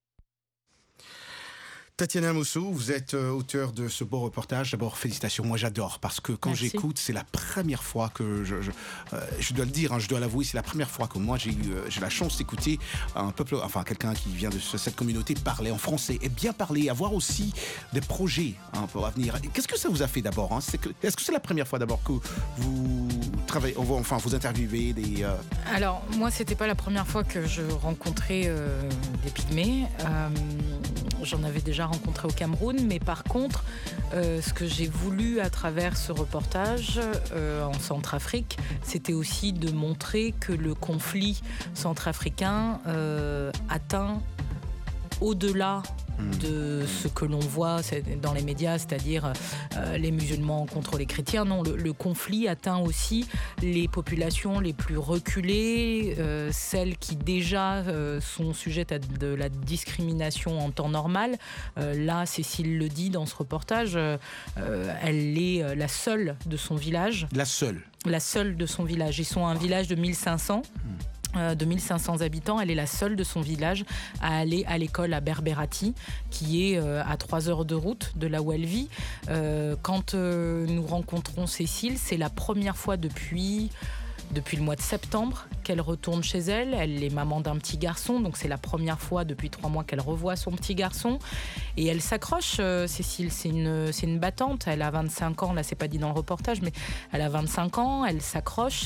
[SPEAKER 8] Tatiana Mousseau, vous êtes auteur de ce beau reportage. D'abord, félicitations. Moi, j'adore parce que quand j'écoute, c'est la première fois que je dois le dire, hein, je dois l'avouer, c'est la première fois que moi j'ai la chance d'écouter un peuple, enfin quelqu'un qui vient de cette communauté parler en français et bien parler, avoir aussi des projets pour l'avenir. Qu'est-ce que ça vous a fait d'abord, hein? Est-ce que c'est la première fois d'abord que vous travaillez, enfin vous interviewez des...
[SPEAKER 20] Alors moi, c'était pas la première fois que je rencontrais des pygmées. J'en avais déjà rencontré au Cameroun, mais par contre, ce que j'ai voulu à travers ce reportage en Centrafrique, c'était aussi de montrer que le conflit centrafricain atteint au-delà de ce que l'on voit dans les médias, c'est-à-dire les musulmans contre les chrétiens. Non, le conflit atteint aussi les populations les plus reculées, celles qui déjà sont sujettes à de la discrimination en temps normal. Là, Cécile le dit dans ce reportage, elle est la seule de son village.
[SPEAKER 8] La seule
[SPEAKER 20] de son village. Ils sont un village de 1500. De 1500 habitants, elle est la seule de son village à aller à l'école à Berberati, qui est à 3 heures de route de là où elle vit. Quand nous rencontrons Cécile, c'est la première fois depuis depuis le mois de septembre qu'elle retourne chez elle. Elle est maman d'un petit garçon, donc c'est la première fois depuis 3 mois qu'elle revoit son petit garçon. Et elle s'accroche, Cécile, c'est une battante. Elle a 25 ans, là c'est pas dit dans le reportage, mais elle a 25 ans, elle s'accroche,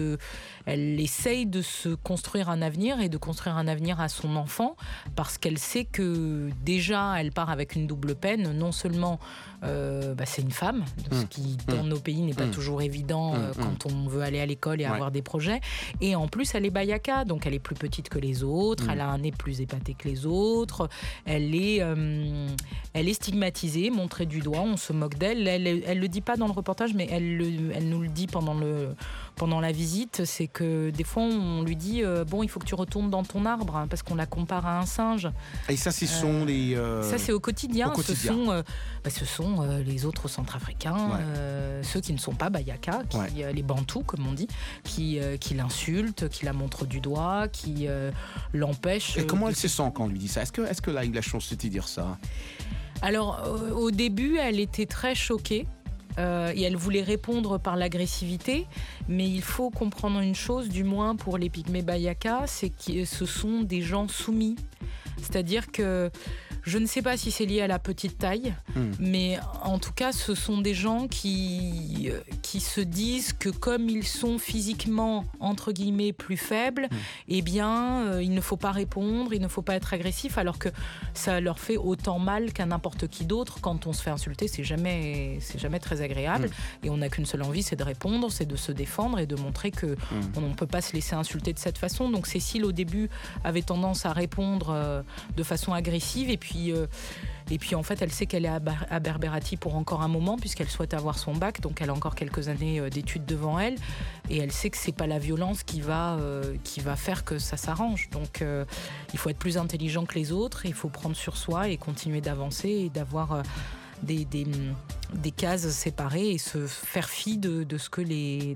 [SPEAKER 20] elle essaye de se construire un avenir et de construire un avenir à son enfant, parce qu'elle sait que déjà elle part avec une double peine. Non seulement c'est une femme, ce qui dans nos pays n'est pas toujours évident quand on veut aller à l'école et avoir des projets, et en plus elle est bayaka, donc elle est plus petite que les autres, elle a un nez plus épaté que les autres, elle est stigmatisée, montrée du doigt, on se moque d'elle. Elle le dit pas dans le reportage, mais elle nous le dit pendant la visite, c'est que des fois on lui dit bon, il faut que tu retournes dans ton arbre, hein, parce qu'on la compare à un singe.
[SPEAKER 8] Et ça, ce sont les...
[SPEAKER 20] Ça, c'est au quotidien. Ce sont les autres centrafricains, ceux qui ne sont pas bayaka, les bantous, comme on dit, qui l'insultent, qui la montrent du doigt, qui l'empêchent.
[SPEAKER 8] Et comment elle se sent quand on lui dit ça ? Est-ce que là, il a la chance de te dire ça ?
[SPEAKER 20] Alors, au début, elle était très choquée. Et elle voulait répondre par l'agressivité, mais il faut comprendre une chose, du moins pour les pygmées bayaka, c'est que ce sont des gens soumis. C'est-à-dire que je ne sais pas si c'est lié à la petite taille, mais en tout cas, ce sont des gens qui se disent que comme ils sont physiquement, entre guillemets, plus faibles, eh bien, il ne faut pas répondre, il ne faut pas être agressif, alors que ça leur fait autant mal qu'à n'importe qui d'autre. Quand on se fait insulter, c'est jamais très agréable. Et on n'a qu'une seule envie, c'est de répondre, c'est de se défendre et de montrer qu'on ne peut pas se laisser insulter de cette façon. Donc Cécile, au début, avait tendance à répondre de façon agressive, et puis en fait elle sait qu'elle est à Berbérati pour encore un moment, puisqu'elle souhaite avoir son bac, donc elle a encore quelques années d'études devant elle, et elle sait que c'est pas la violence qui va faire que ça s'arrange. Donc il faut être plus intelligent que les autres, il faut prendre sur soi et continuer d'avancer et d'avoir des cases séparées et se faire fi de ce que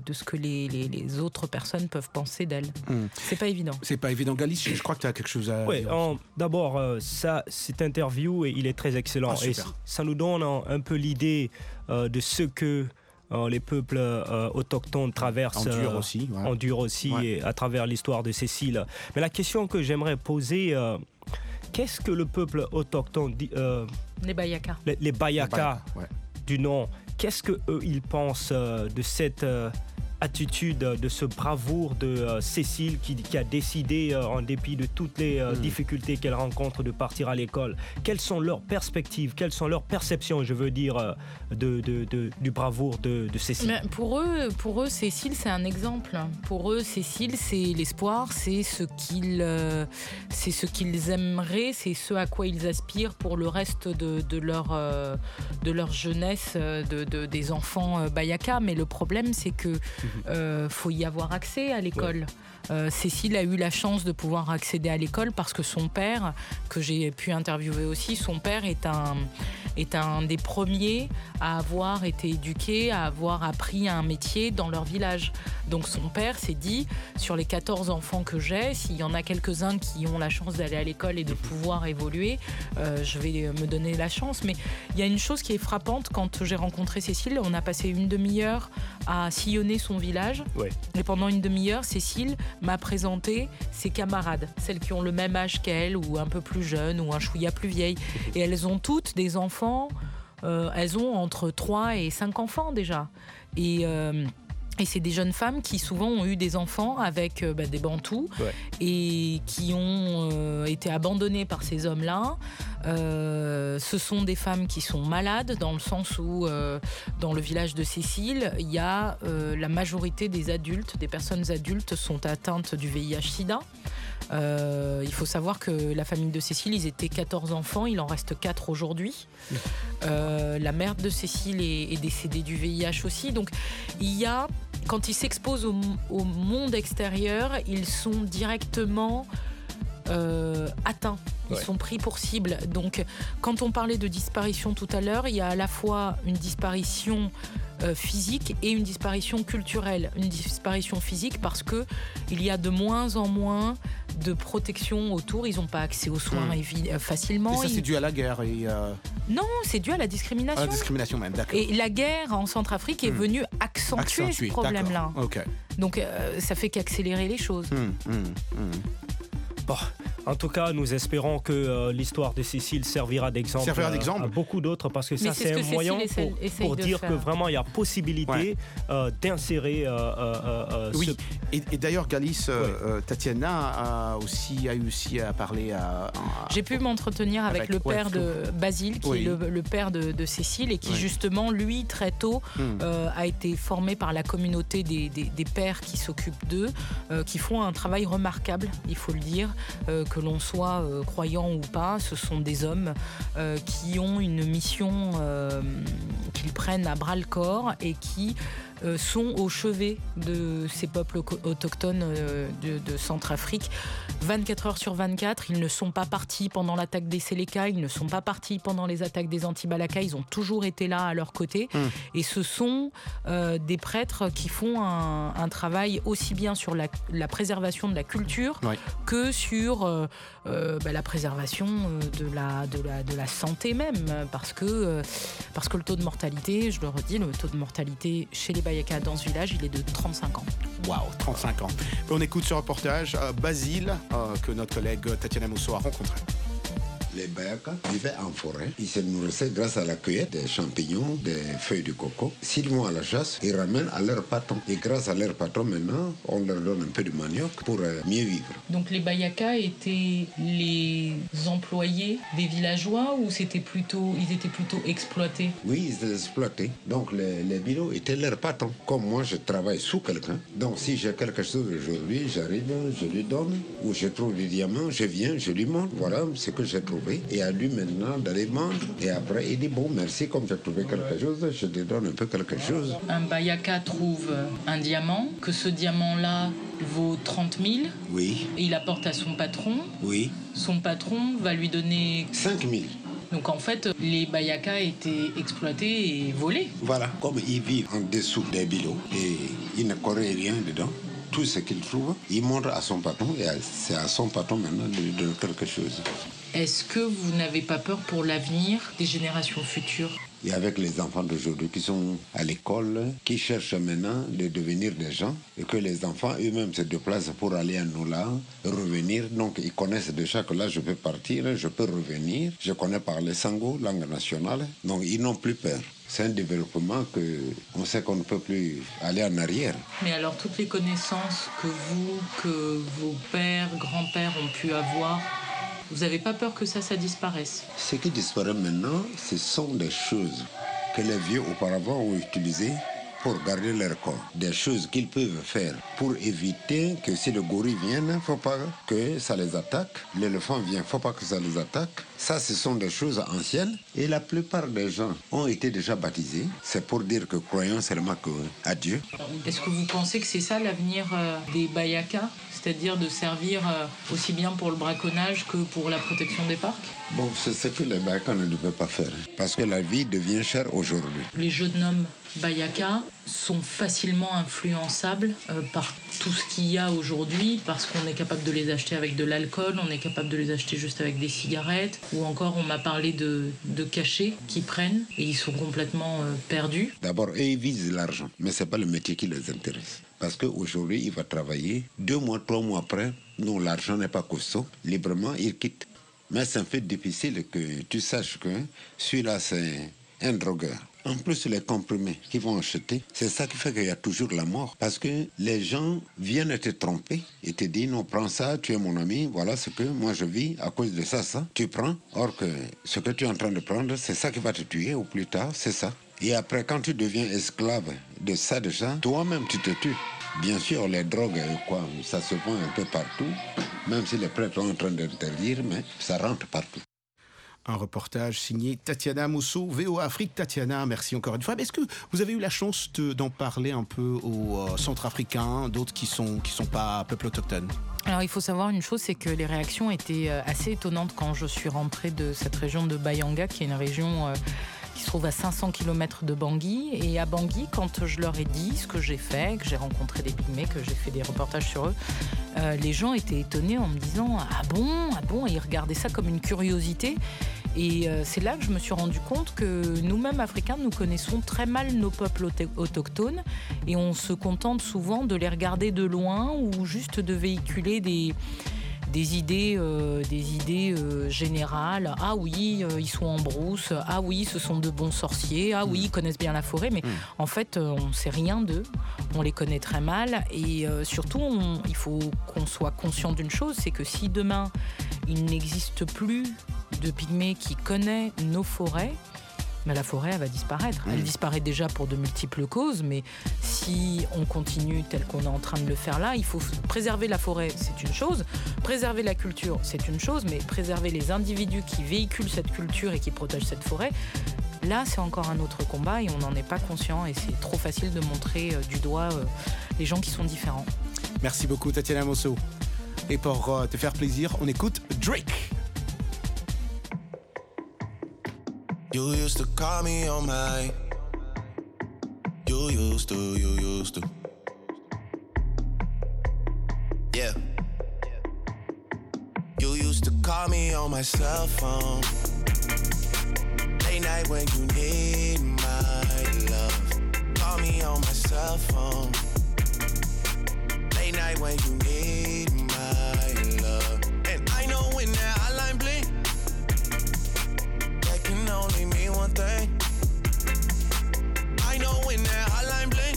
[SPEAKER 20] les autres personnes peuvent penser d'elle. C'est pas évident.
[SPEAKER 8] C'est pas évident. Galice, je crois que tu as quelque chose à dire.
[SPEAKER 18] D'abord, cette interview, il est très excellent. Et ça nous donne un peu l'idée de ce que les peuples autochtones traversent, endurent aussi et à travers l'histoire de Cécile. Mais la question que j'aimerais poser... qu'est-ce que le peuple autochtone dit,
[SPEAKER 20] les Bayaka.
[SPEAKER 18] Les Bayaka du nom, qu'est-ce qu'eux ils pensent de cette attitude, de ce bravoure de Cécile qui a décidé, en dépit de toutes les difficultés qu'elle rencontre, de partir à l'école? Quelles sont leurs perspectives, quelles sont leurs perceptions, je veux dire, du bravoure de Cécile?
[SPEAKER 20] Mais pour eux, Cécile, c'est un exemple. Pour eux, Cécile, c'est l'espoir, c'est ce qu'ils aimeraient, c'est ce à quoi ils aspirent pour le reste de leur jeunesse, des enfants Bayaka. Mais le problème, c'est que faut y avoir accès à l'école. Cécile a eu la chance de pouvoir accéder à l'école parce que son père, que j'ai pu interviewer aussi, son père est un des premiers à avoir été éduqué, à avoir appris un métier dans leur village. Donc son père s'est dit, sur les 14 enfants que j'ai, s'il y en a quelques-uns qui ont la chance d'aller à l'école et de pouvoir évoluer, je vais me donner la chance. Mais il y a une chose qui est frappante, quand j'ai rencontré Cécile, on a passé une demi-heure à sillonner son village. Et pendant une demi-heure, Cécile m'a présenté ses camarades, celles qui ont le même âge qu'elle, ou un peu plus jeunes, ou un chouïa plus vieille. Et elles ont toutes des enfants, elles ont entre 3 et 5 enfants déjà. Et c'est des jeunes femmes qui souvent ont eu des enfants avec des bantous et qui ont été abandonnées par ces hommes-là. Ce sont des femmes qui sont malades, dans le sens où dans le village de Cécile, il y a la majorité des adultes, des personnes adultes sont atteintes du VIH-Sida. Il faut savoir que la famille de Cécile, ils étaient 14 enfants, il en reste 4 aujourd'hui. La mère de Cécile est décédée du VIH aussi. Donc il y a, quand ils s'exposent au monde extérieur, ils sont directement atteints. Ils sont pris pour cible. Donc quand on parlait de disparition tout à l'heure, il y a à la fois une disparition physique et une disparition culturelle. Une disparition physique parce que il y a de moins en moins de protection autour. Ils n'ont pas accès aux soins facilement.
[SPEAKER 8] Et ça, c'est dû à la guerre
[SPEAKER 20] Non, c'est dû à la discrimination.
[SPEAKER 8] À la discrimination même, d'accord.
[SPEAKER 20] Et la guerre en Centrafrique est venue accentuer ce problème-là.
[SPEAKER 8] Okay.
[SPEAKER 20] Donc ça fait qu'accélérer les choses.
[SPEAKER 18] Bon, en tout cas, nous espérons que l'histoire de Cécile servira d'exemple à beaucoup d'autres, parce que ça, c'est un moyen pour dire que vraiment il y a possibilité d'insérer
[SPEAKER 8] oui. Et d'ailleurs, Galice, Tatiana a eu aussi à parler à...
[SPEAKER 20] J'ai pu m'entretenir avec le père de Basile, qui est le père de Cécile, et qui justement, lui, très tôt, a été formé par la communauté des pères qui s'occupent d'eux, qui font un travail remarquable, il faut le dire. Que l'on soit croyant ou pas, ce sont des hommes qui ont une mission qu'ils prennent à bras le corps et qui sont au chevet de ces peuples autochtones de Centrafrique. 24 heures sur 24, ils ne sont pas partis pendant l'attaque des Séléka, ils ne sont pas partis pendant les attaques des Anti-Balaka, ils ont toujours été là à leur côté. Et ce sont des prêtres qui font un travail aussi bien sur la préservation de la culture que sur la préservation de la santé même. Parce que le taux de mortalité, je le redis, le taux de mortalité chez les Bayaka dans ce village, il est de 35 ans.
[SPEAKER 8] Waouh, 35 ans. On écoute ce reportage, Basile, que notre collègue Tatiana Mousso a rencontré.
[SPEAKER 21] Les Bayaka vivaient en forêt. Ils se nourrissaient grâce à la cueillette des champignons, des feuilles de coco. S'ils vont à la chasse, ils ramènent à leur patron. Et grâce à leur patron, maintenant, on leur donne un peu de manioc pour mieux vivre.
[SPEAKER 20] Donc les Bayaka étaient les employés des villageois ou ils étaient plutôt exploités?
[SPEAKER 21] Oui, ils étaient exploités. Donc les bilots étaient leurs patrons. Comme moi, je travaille sous quelqu'un. Donc si j'ai quelque chose aujourd'hui, j'arrive, je lui donne. Ou je trouve du diamant, je viens, je lui montre. Voilà ce que j'ai trouvé. Et à lui maintenant d'aller vendre. Et après, il dit, bon, merci, comme j'ai trouvé quelque chose, je te donne un peu quelque chose.
[SPEAKER 20] Un Bayaka trouve un diamant, que ce diamant-là vaut 30 000.
[SPEAKER 21] Oui.
[SPEAKER 20] Et il apporte à son patron.
[SPEAKER 21] Oui.
[SPEAKER 20] Son patron va lui donner
[SPEAKER 21] 5 000.
[SPEAKER 20] Donc en fait, les Bayaka étaient exploités et volés.
[SPEAKER 21] Voilà, comme ils vivent en dessous des bilots et ils ne connaissent rien dedans. Tout ce qu'il trouve, il montre à son patron et c'est à son patron maintenant de lui donner quelque chose.
[SPEAKER 20] Est-ce que vous n'avez pas peur pour l'avenir des générations futures?
[SPEAKER 21] Et avec les enfants d'aujourd'hui qui sont à l'école, qui cherchent maintenant de devenir des gens, et que les enfants eux-mêmes se déplacent pour aller à Nola, revenir. Donc ils connaissent déjà que là je peux partir, je peux revenir. Je connais parler sango, langue nationale. Donc ils n'ont plus peur. C'est un développement qu'on sait qu'on ne peut plus aller en arrière.
[SPEAKER 20] Mais alors toutes les connaissances que vos pères, grands-pères ont pu avoir, vous n'avez pas peur que ça disparaisse?
[SPEAKER 21] Ce qui disparaît maintenant, ce sont des choses que les vieux auparavant ont utilisées pour garder leur corps. Des choses qu'ils peuvent faire pour éviter que si le gorille vient, il ne faut pas que ça les attaque. L'éléphant vient, il ne faut pas que ça les attaque. Ça, ce sont des choses anciennes. Et la plupart des gens ont été déjà baptisés. C'est pour dire que croyons seulement à Dieu.
[SPEAKER 20] Est-ce que vous pensez que c'est ça l'avenir des Bayaka? C'est-à-dire de servir aussi bien pour le braconnage que pour la protection des parcs?
[SPEAKER 21] Bon, c'est ce que les Bayaka ne devaient pas faire. Parce que la vie devient chère aujourd'hui.
[SPEAKER 20] Les jeunes hommes Bayaka sont facilement influençables par tout ce qu'il y a aujourd'hui, parce qu'on est capable de les acheter avec de l'alcool, on est capable de les acheter juste avec des cigarettes, ou encore on m'a parlé de cachets qu'ils prennent et ils sont complètement perdus.
[SPEAKER 21] D'abord, eux, ils visent l'argent, mais ce n'est pas le métier qui les intéresse. Parce qu'aujourd'hui, il va travailler 2 mois, 3 mois après, non, l'argent n'est pas costaud, librement, il quitte. Mais c'est un fait difficile que tu saches que celui-là, c'est un drogueur. En plus, les comprimés qu'ils vont acheter, c'est ça qui fait qu'il y a toujours la mort. Parce que les gens viennent te tromper et te disent, non, prends ça, tu es mon ami, voilà ce que moi je vis à cause de ça. Tu prends. Or que ce que tu es en train de prendre, c'est ça qui va te tuer ou plus tard, c'est ça. Et après, quand tu deviens esclave de ça déjà, toi-même tu te tues. Bien sûr, les drogues, ça se vend un peu partout, même si les prêtres sont en train d'interdire, mais ça rentre partout.
[SPEAKER 8] Un reportage signé Tatiana Mousso, VOA Afrique. Tatiana, merci encore une fois. Est-ce que vous avez eu la chance d'en parler un peu aux Centrafricains, d'autres qui sont pas peuple autochtone?
[SPEAKER 20] Alors il faut savoir une chose, c'est que les réactions étaient assez étonnantes quand je suis rentrée de cette région de Bayanga, qui est une région qui se trouve à 500 km de Bangui. Et à Bangui, quand je leur ai dit ce que j'ai fait, que j'ai rencontré des pygmées, que j'ai fait des reportages sur eux, les gens étaient étonnés en me disant « Ah bon ?» Et ils regardaient ça comme une curiosité. Et c'est là que je me suis rendu compte que nous-mêmes, Africains, nous connaissons très mal nos peuples autochtones et on se contente souvent de les regarder de loin ou juste de véhiculer des idées générales. Ah oui, ils sont en brousse. Ah oui, ce sont de bons sorciers. Ah oui, ils connaissent bien la forêt. Mais en fait, on ne sait rien d'eux. On les connaît très mal. Et surtout, il faut qu'on soit conscient d'une chose, c'est que si demain, il n'existe plus de pygmée qui connaît nos forêts, mais la forêt, elle va disparaître. Elle disparaît déjà pour de multiples causes, mais si on continue tel qu'on est en train de le faire là, il faut préserver la forêt, c'est une chose. Préserver la culture, c'est une chose, mais préserver les individus qui véhiculent cette culture et qui protègent cette forêt, là, c'est encore un autre combat et on n'en est pas conscient et c'est trop facile de montrer du doigt les gens qui sont différents.
[SPEAKER 1] Merci beaucoup, Tatiana Mosso. Et pour te faire plaisir, on écoute Drake.
[SPEAKER 10] You used to call me on my. You used to. Yeah. You used to call me on my cell phone. Late night when you need my love. Call me on my cell phone. Late night when you need my love. And I know when that hotline blink, that can only mean one thing. I know when that hotline blink,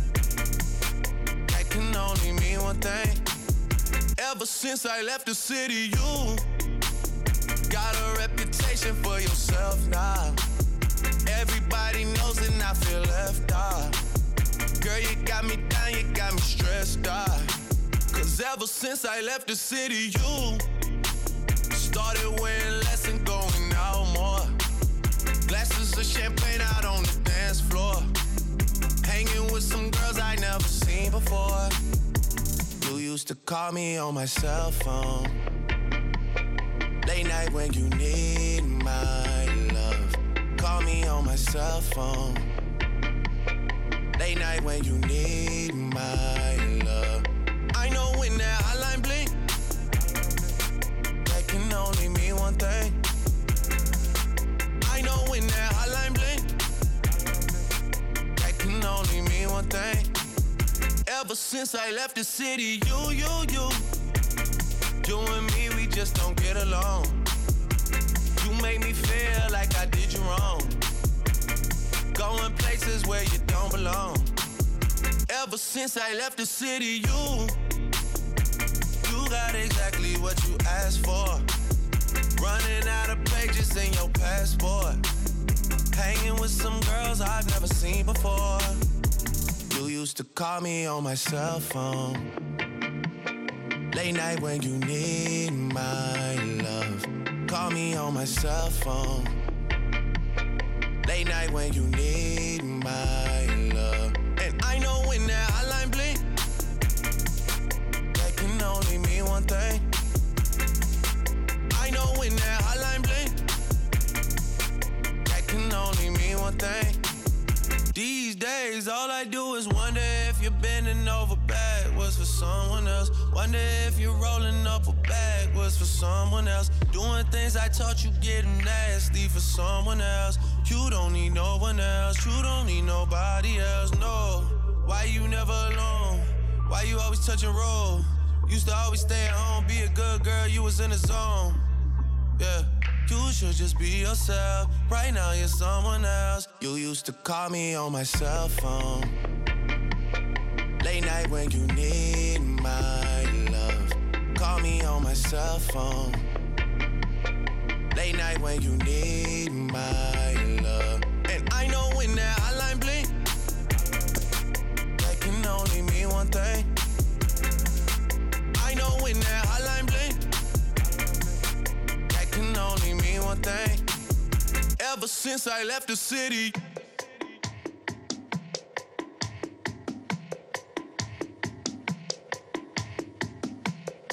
[SPEAKER 10] that can only mean one thing. Ever since I left the city, you got a reputation for yourself now. Everybody knows and I feel left out. Girl, you got me down, you got me stressed out. Cause ever since I left the city, you started wearing less and going out more. Glasses of champagne out on the dance floor. Hanging with some girls I never seen before. You used to call me on my cell phone. Late night when you need my love. Call me on my cell phone. Late night when you need my love. I know when that hotline blink, that can only mean one thing. I know when that hotline blink, that can only mean one thing. Ever since I left the city, you and me, we just don't get along. You make me feel like I did you wrong. Going places where you don't belong. Ever since I left the city, you got exactly what you asked for. Running out of pages in your passport. Hanging with some girls I've never seen before. You used to call me on my cell phone. Late night when you need my love. Call me on my cell phone. Late night when you need my love. And I know when that hotline blink, that can only mean one thing. I know when that hotline blink, that can only mean one thing. These days, all I do is wonder if you're bending over backwards for someone else. Wonder if you're rolling up a backwards for someone else. Doing things I taught you getting nasty for someone else. You don't need no one else. You don't need nobody else, no. Why you never alone? Why you always touch and roll? Used to always stay at home, be a good girl, you was in the zone. Yeah. You should just be yourself. Right now you're someone else. You used to call me on my cell phone. Late night when you need my love. Call me on my cell phone. Late night when you need my love. And I know when that hotline blink, that can only mean one thing. I know when that hotline blink, can only mean one thing. Ever since I left the city.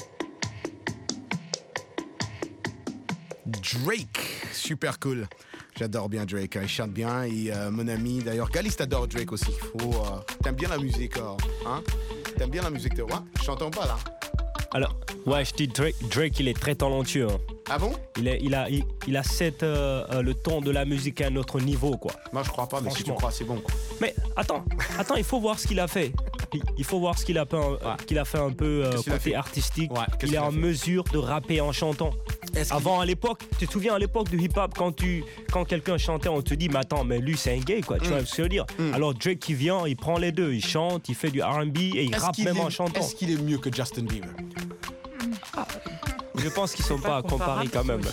[SPEAKER 8] Drake, super cool.
[SPEAKER 1] J'adore bien Drake, il chante bien et mon ami, d'ailleurs, Galice adore Drake aussi. T'aimes bien la musique, hein? T'aimes bien la musique de roi? Je t'entends pas là.
[SPEAKER 18] Alors, ouais, je dis Drake, il est très talentueux. Hein.
[SPEAKER 1] Ah bon?
[SPEAKER 18] Il a le ton de la musique à un autre niveau, quoi.
[SPEAKER 1] Moi, je crois pas, mais si tu crois, c'est bon, quoi.
[SPEAKER 18] Mais attends, il faut voir ce qu'il a fait. Il faut voir ce qu'il a fait un peu côté artistique. Ouais, il est en mesure de rapper en chantant. Avant, à l'époque, tu te souviens à l'époque du hip-hop, quand quelqu'un chantait, on te dit, mais attends, mais lui, c'est un gay, quoi. Tu vois ce que je veux dire? Alors Drake qui vient, il prend les deux, il chante, il fait du R&B et il rappe même en chantant.
[SPEAKER 1] Est-ce qu'il est mieux que Justin Bieber?
[SPEAKER 18] Je pense qu'ils sont pas comparés quand même.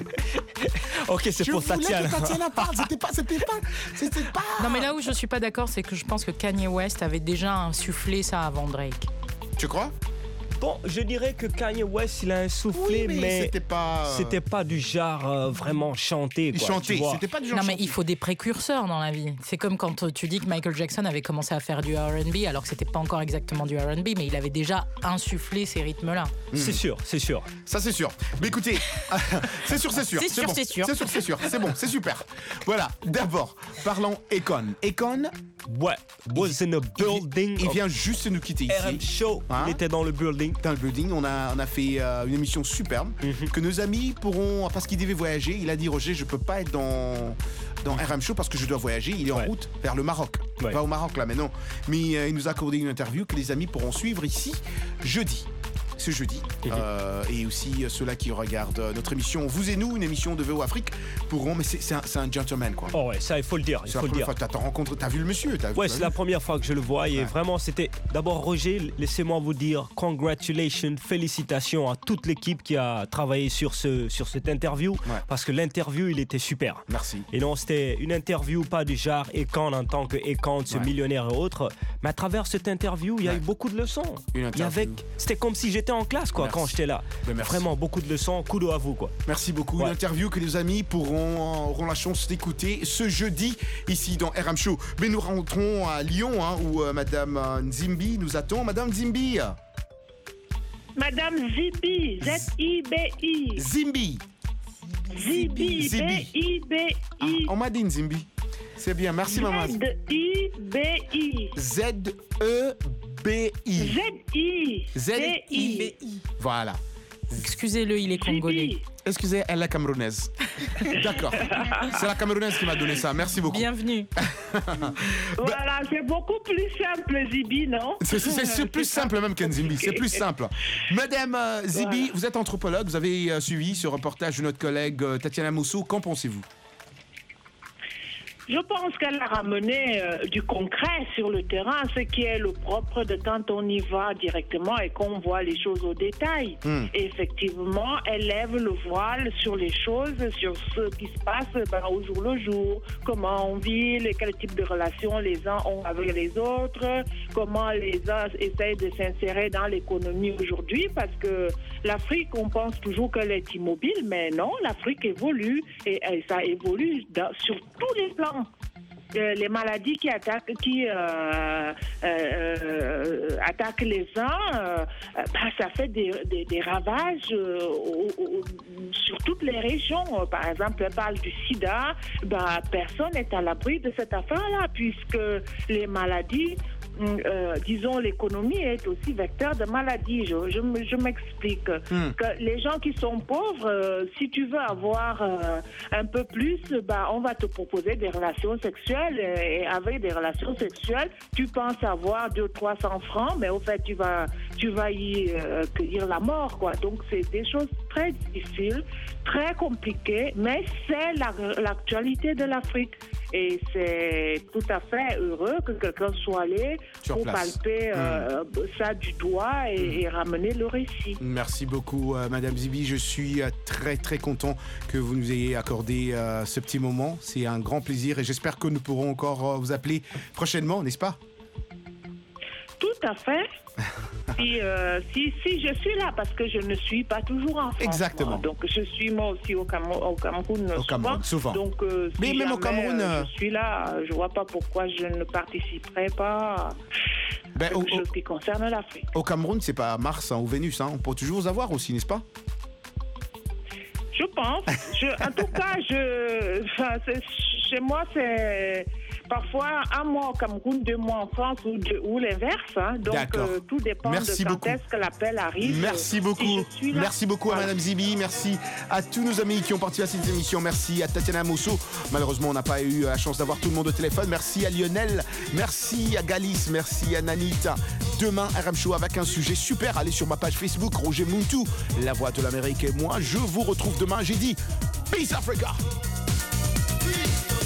[SPEAKER 18] Ok, c'est pour Tatiana.
[SPEAKER 1] Tatiana parle, c'était pas.
[SPEAKER 20] Non, mais là où je suis pas d'accord, c'est que je pense que Kanye West avait déjà insufflé ça avant Drake.
[SPEAKER 1] Tu crois?
[SPEAKER 18] Bon, je dirais que Kanye West, il a insufflé,
[SPEAKER 1] oui, mais
[SPEAKER 18] c'était pas du genre vraiment chanté.
[SPEAKER 1] Il chantait, c'était pas du genre
[SPEAKER 20] Non, mais
[SPEAKER 1] chanté.
[SPEAKER 20] il faut des précurseurs dans la vie. C'est comme quand tu dis que Michael Jackson avait commencé à faire du R&B, alors que c'était pas encore exactement du R&B, mais il avait déjà insufflé ces rythmes-là.
[SPEAKER 18] C'est sûr.
[SPEAKER 1] Ça, c'est sûr. Mais écoutez, c'est sûr. C'est bon, c'est super. Voilà, d'abord, parlons Akon. Akon,
[SPEAKER 18] ouais, was in a building.
[SPEAKER 1] Il vient juste nous quitter ici.
[SPEAKER 18] RM Show, il était dans le building.
[SPEAKER 1] Dans le building, on a fait une émission superbe que nos amis pourront, parce qu'il devait voyager, il a dit Roger, je peux pas être dans RM Show parce que je dois voyager. Il est en route vers le Maroc. Il va au Maroc là maintenant. Mais il nous a accordé une interview que les amis pourront suivre ici ce jeudi. Et aussi ceux-là qui regardent notre émission Vous et nous, une émission de VO Afrique, pourront, mais c'est un gentleman, quoi.
[SPEAKER 18] Oh ouais, ça il faut le dire.
[SPEAKER 1] C'est la première fois que t'as vu le monsieur?
[SPEAKER 18] Ouais, c'est la première fois que je le vois et vraiment c'était... D'abord Roger, laissez-moi vous dire congratulations, félicitations à toute l'équipe qui a travaillé sur cette interview parce que l'interview il était super.
[SPEAKER 1] Merci.
[SPEAKER 18] Et non, c'était une interview pas du genre Akon en tant que Akon, ce millionnaire et autres, mais à travers cette interview il y a eu beaucoup de leçons. C'était comme si j'étais en classe, quoi. Quand j'étais là. Vraiment beaucoup de leçons, kudo à vous, quoi.
[SPEAKER 1] Merci beaucoup. Une interview que les amis auront la chance d'écouter ce jeudi ici dans RM Show. Mais nous rentrons à Lyon où Madame Nzimbi nous attend. Madame Nzimbi.
[SPEAKER 11] Madame Zibi, Z-I-B-I.
[SPEAKER 1] Zimbi.
[SPEAKER 11] Zibi, B-I-B-I.
[SPEAKER 1] On m'a dit Nzimbi. C'est bien, merci maman.
[SPEAKER 11] Z-I-B-I.
[SPEAKER 1] Z-E-B-I.
[SPEAKER 11] Z-I-B-I.
[SPEAKER 1] Voilà.
[SPEAKER 20] Excusez-le, il est congolais.
[SPEAKER 1] Excusez, elle est camerounaise. D'accord. C'est la camerounaise qui m'a donné ça. Merci beaucoup.
[SPEAKER 20] Bienvenue.
[SPEAKER 11] Voilà, c'est beaucoup plus simple, Zibi, non?
[SPEAKER 1] C'est plus simple même qu'un Zimbi. C'est plus simple. Madame Zibi, vous êtes anthropologue. Vous avez suivi ce reportage de notre collègue Tatiana Mousso. Qu'en pensez-vous?
[SPEAKER 11] Je pense qu'elle a ramené du concret sur le terrain, ce qui est le propre de quand on y va directement et qu'on voit les choses au détail. Et effectivement, elle lève le voile sur les choses, sur ce qui se passe au jour le jour, comment on vit, quel type de relations les uns ont avec les autres, comment les uns essayent de s'insérer dans l'économie aujourd'hui, parce que l'Afrique, on pense toujours qu'elle est immobile, mais non, l'Afrique évolue et ça évolue sur tous les plans. Les maladies qui attaquent les uns, ça fait des ravages sur toutes les régions. Par exemple, elle parle du sida, personne n'est à l'abri de cette affaire-là, puisque les maladies, disons, l'économie est aussi vecteur de maladies. Je m'explique. Que les gens qui sont pauvres, si tu veux avoir un peu plus, on va te proposer des relations sexuelles et avec des relations sexuelles, tu penses avoir 200-300 francs, mais au fait, tu vas y cueillir la mort, quoi. Donc, c'est des choses très difficiles, très compliquées, mais c'est l'actualité de l'Afrique. Et c'est tout à fait heureux que quelqu'un soit allé pour palper ça du doigt et ramener le récit.
[SPEAKER 1] Merci beaucoup, Madame Zibi. Je suis très, très content que vous nous ayez accordé ce petit moment. C'est un grand plaisir et j'espère que nous pourrons encore vous appeler prochainement, n'est-ce pas?
[SPEAKER 11] Tout à fait. Si je suis là, parce que je ne suis pas toujours en France.
[SPEAKER 1] Exactement.
[SPEAKER 11] Moi. Donc je suis moi aussi au Cameroun
[SPEAKER 1] souvent.
[SPEAKER 11] Donc
[SPEAKER 1] mais même au Cameroun,
[SPEAKER 11] je suis là. Je vois pas pourquoi je ne participerai pas à quelque chose qui concerne l'Afrique.
[SPEAKER 1] Au Cameroun, c'est pas Mars ou Vénus. On peut toujours vous avoir aussi, n'est-ce pas?
[SPEAKER 11] Je pense. En tout cas, chez moi, c'est parfois un mois au Cameroun, 2 mois en France ou l'inverse. Hein. Donc, tout dépend de quand est-ce que l'appel arrive.
[SPEAKER 1] Merci beaucoup. Merci beaucoup à Madame Zibi. Merci à tous nos amis qui ont participé à cette émission. Merci à Tatiana Mosso. Malheureusement, on n'a pas eu la chance d'avoir tout le monde au téléphone. Merci à Lionel. Merci à Galis. Merci à Nanita. Demain, RM Show avec un sujet super. Allez sur ma page Facebook, Roger Muntu, la voix de l'Amérique et moi. Je vous retrouve demain. J'ai dit Peace Africa. Peace.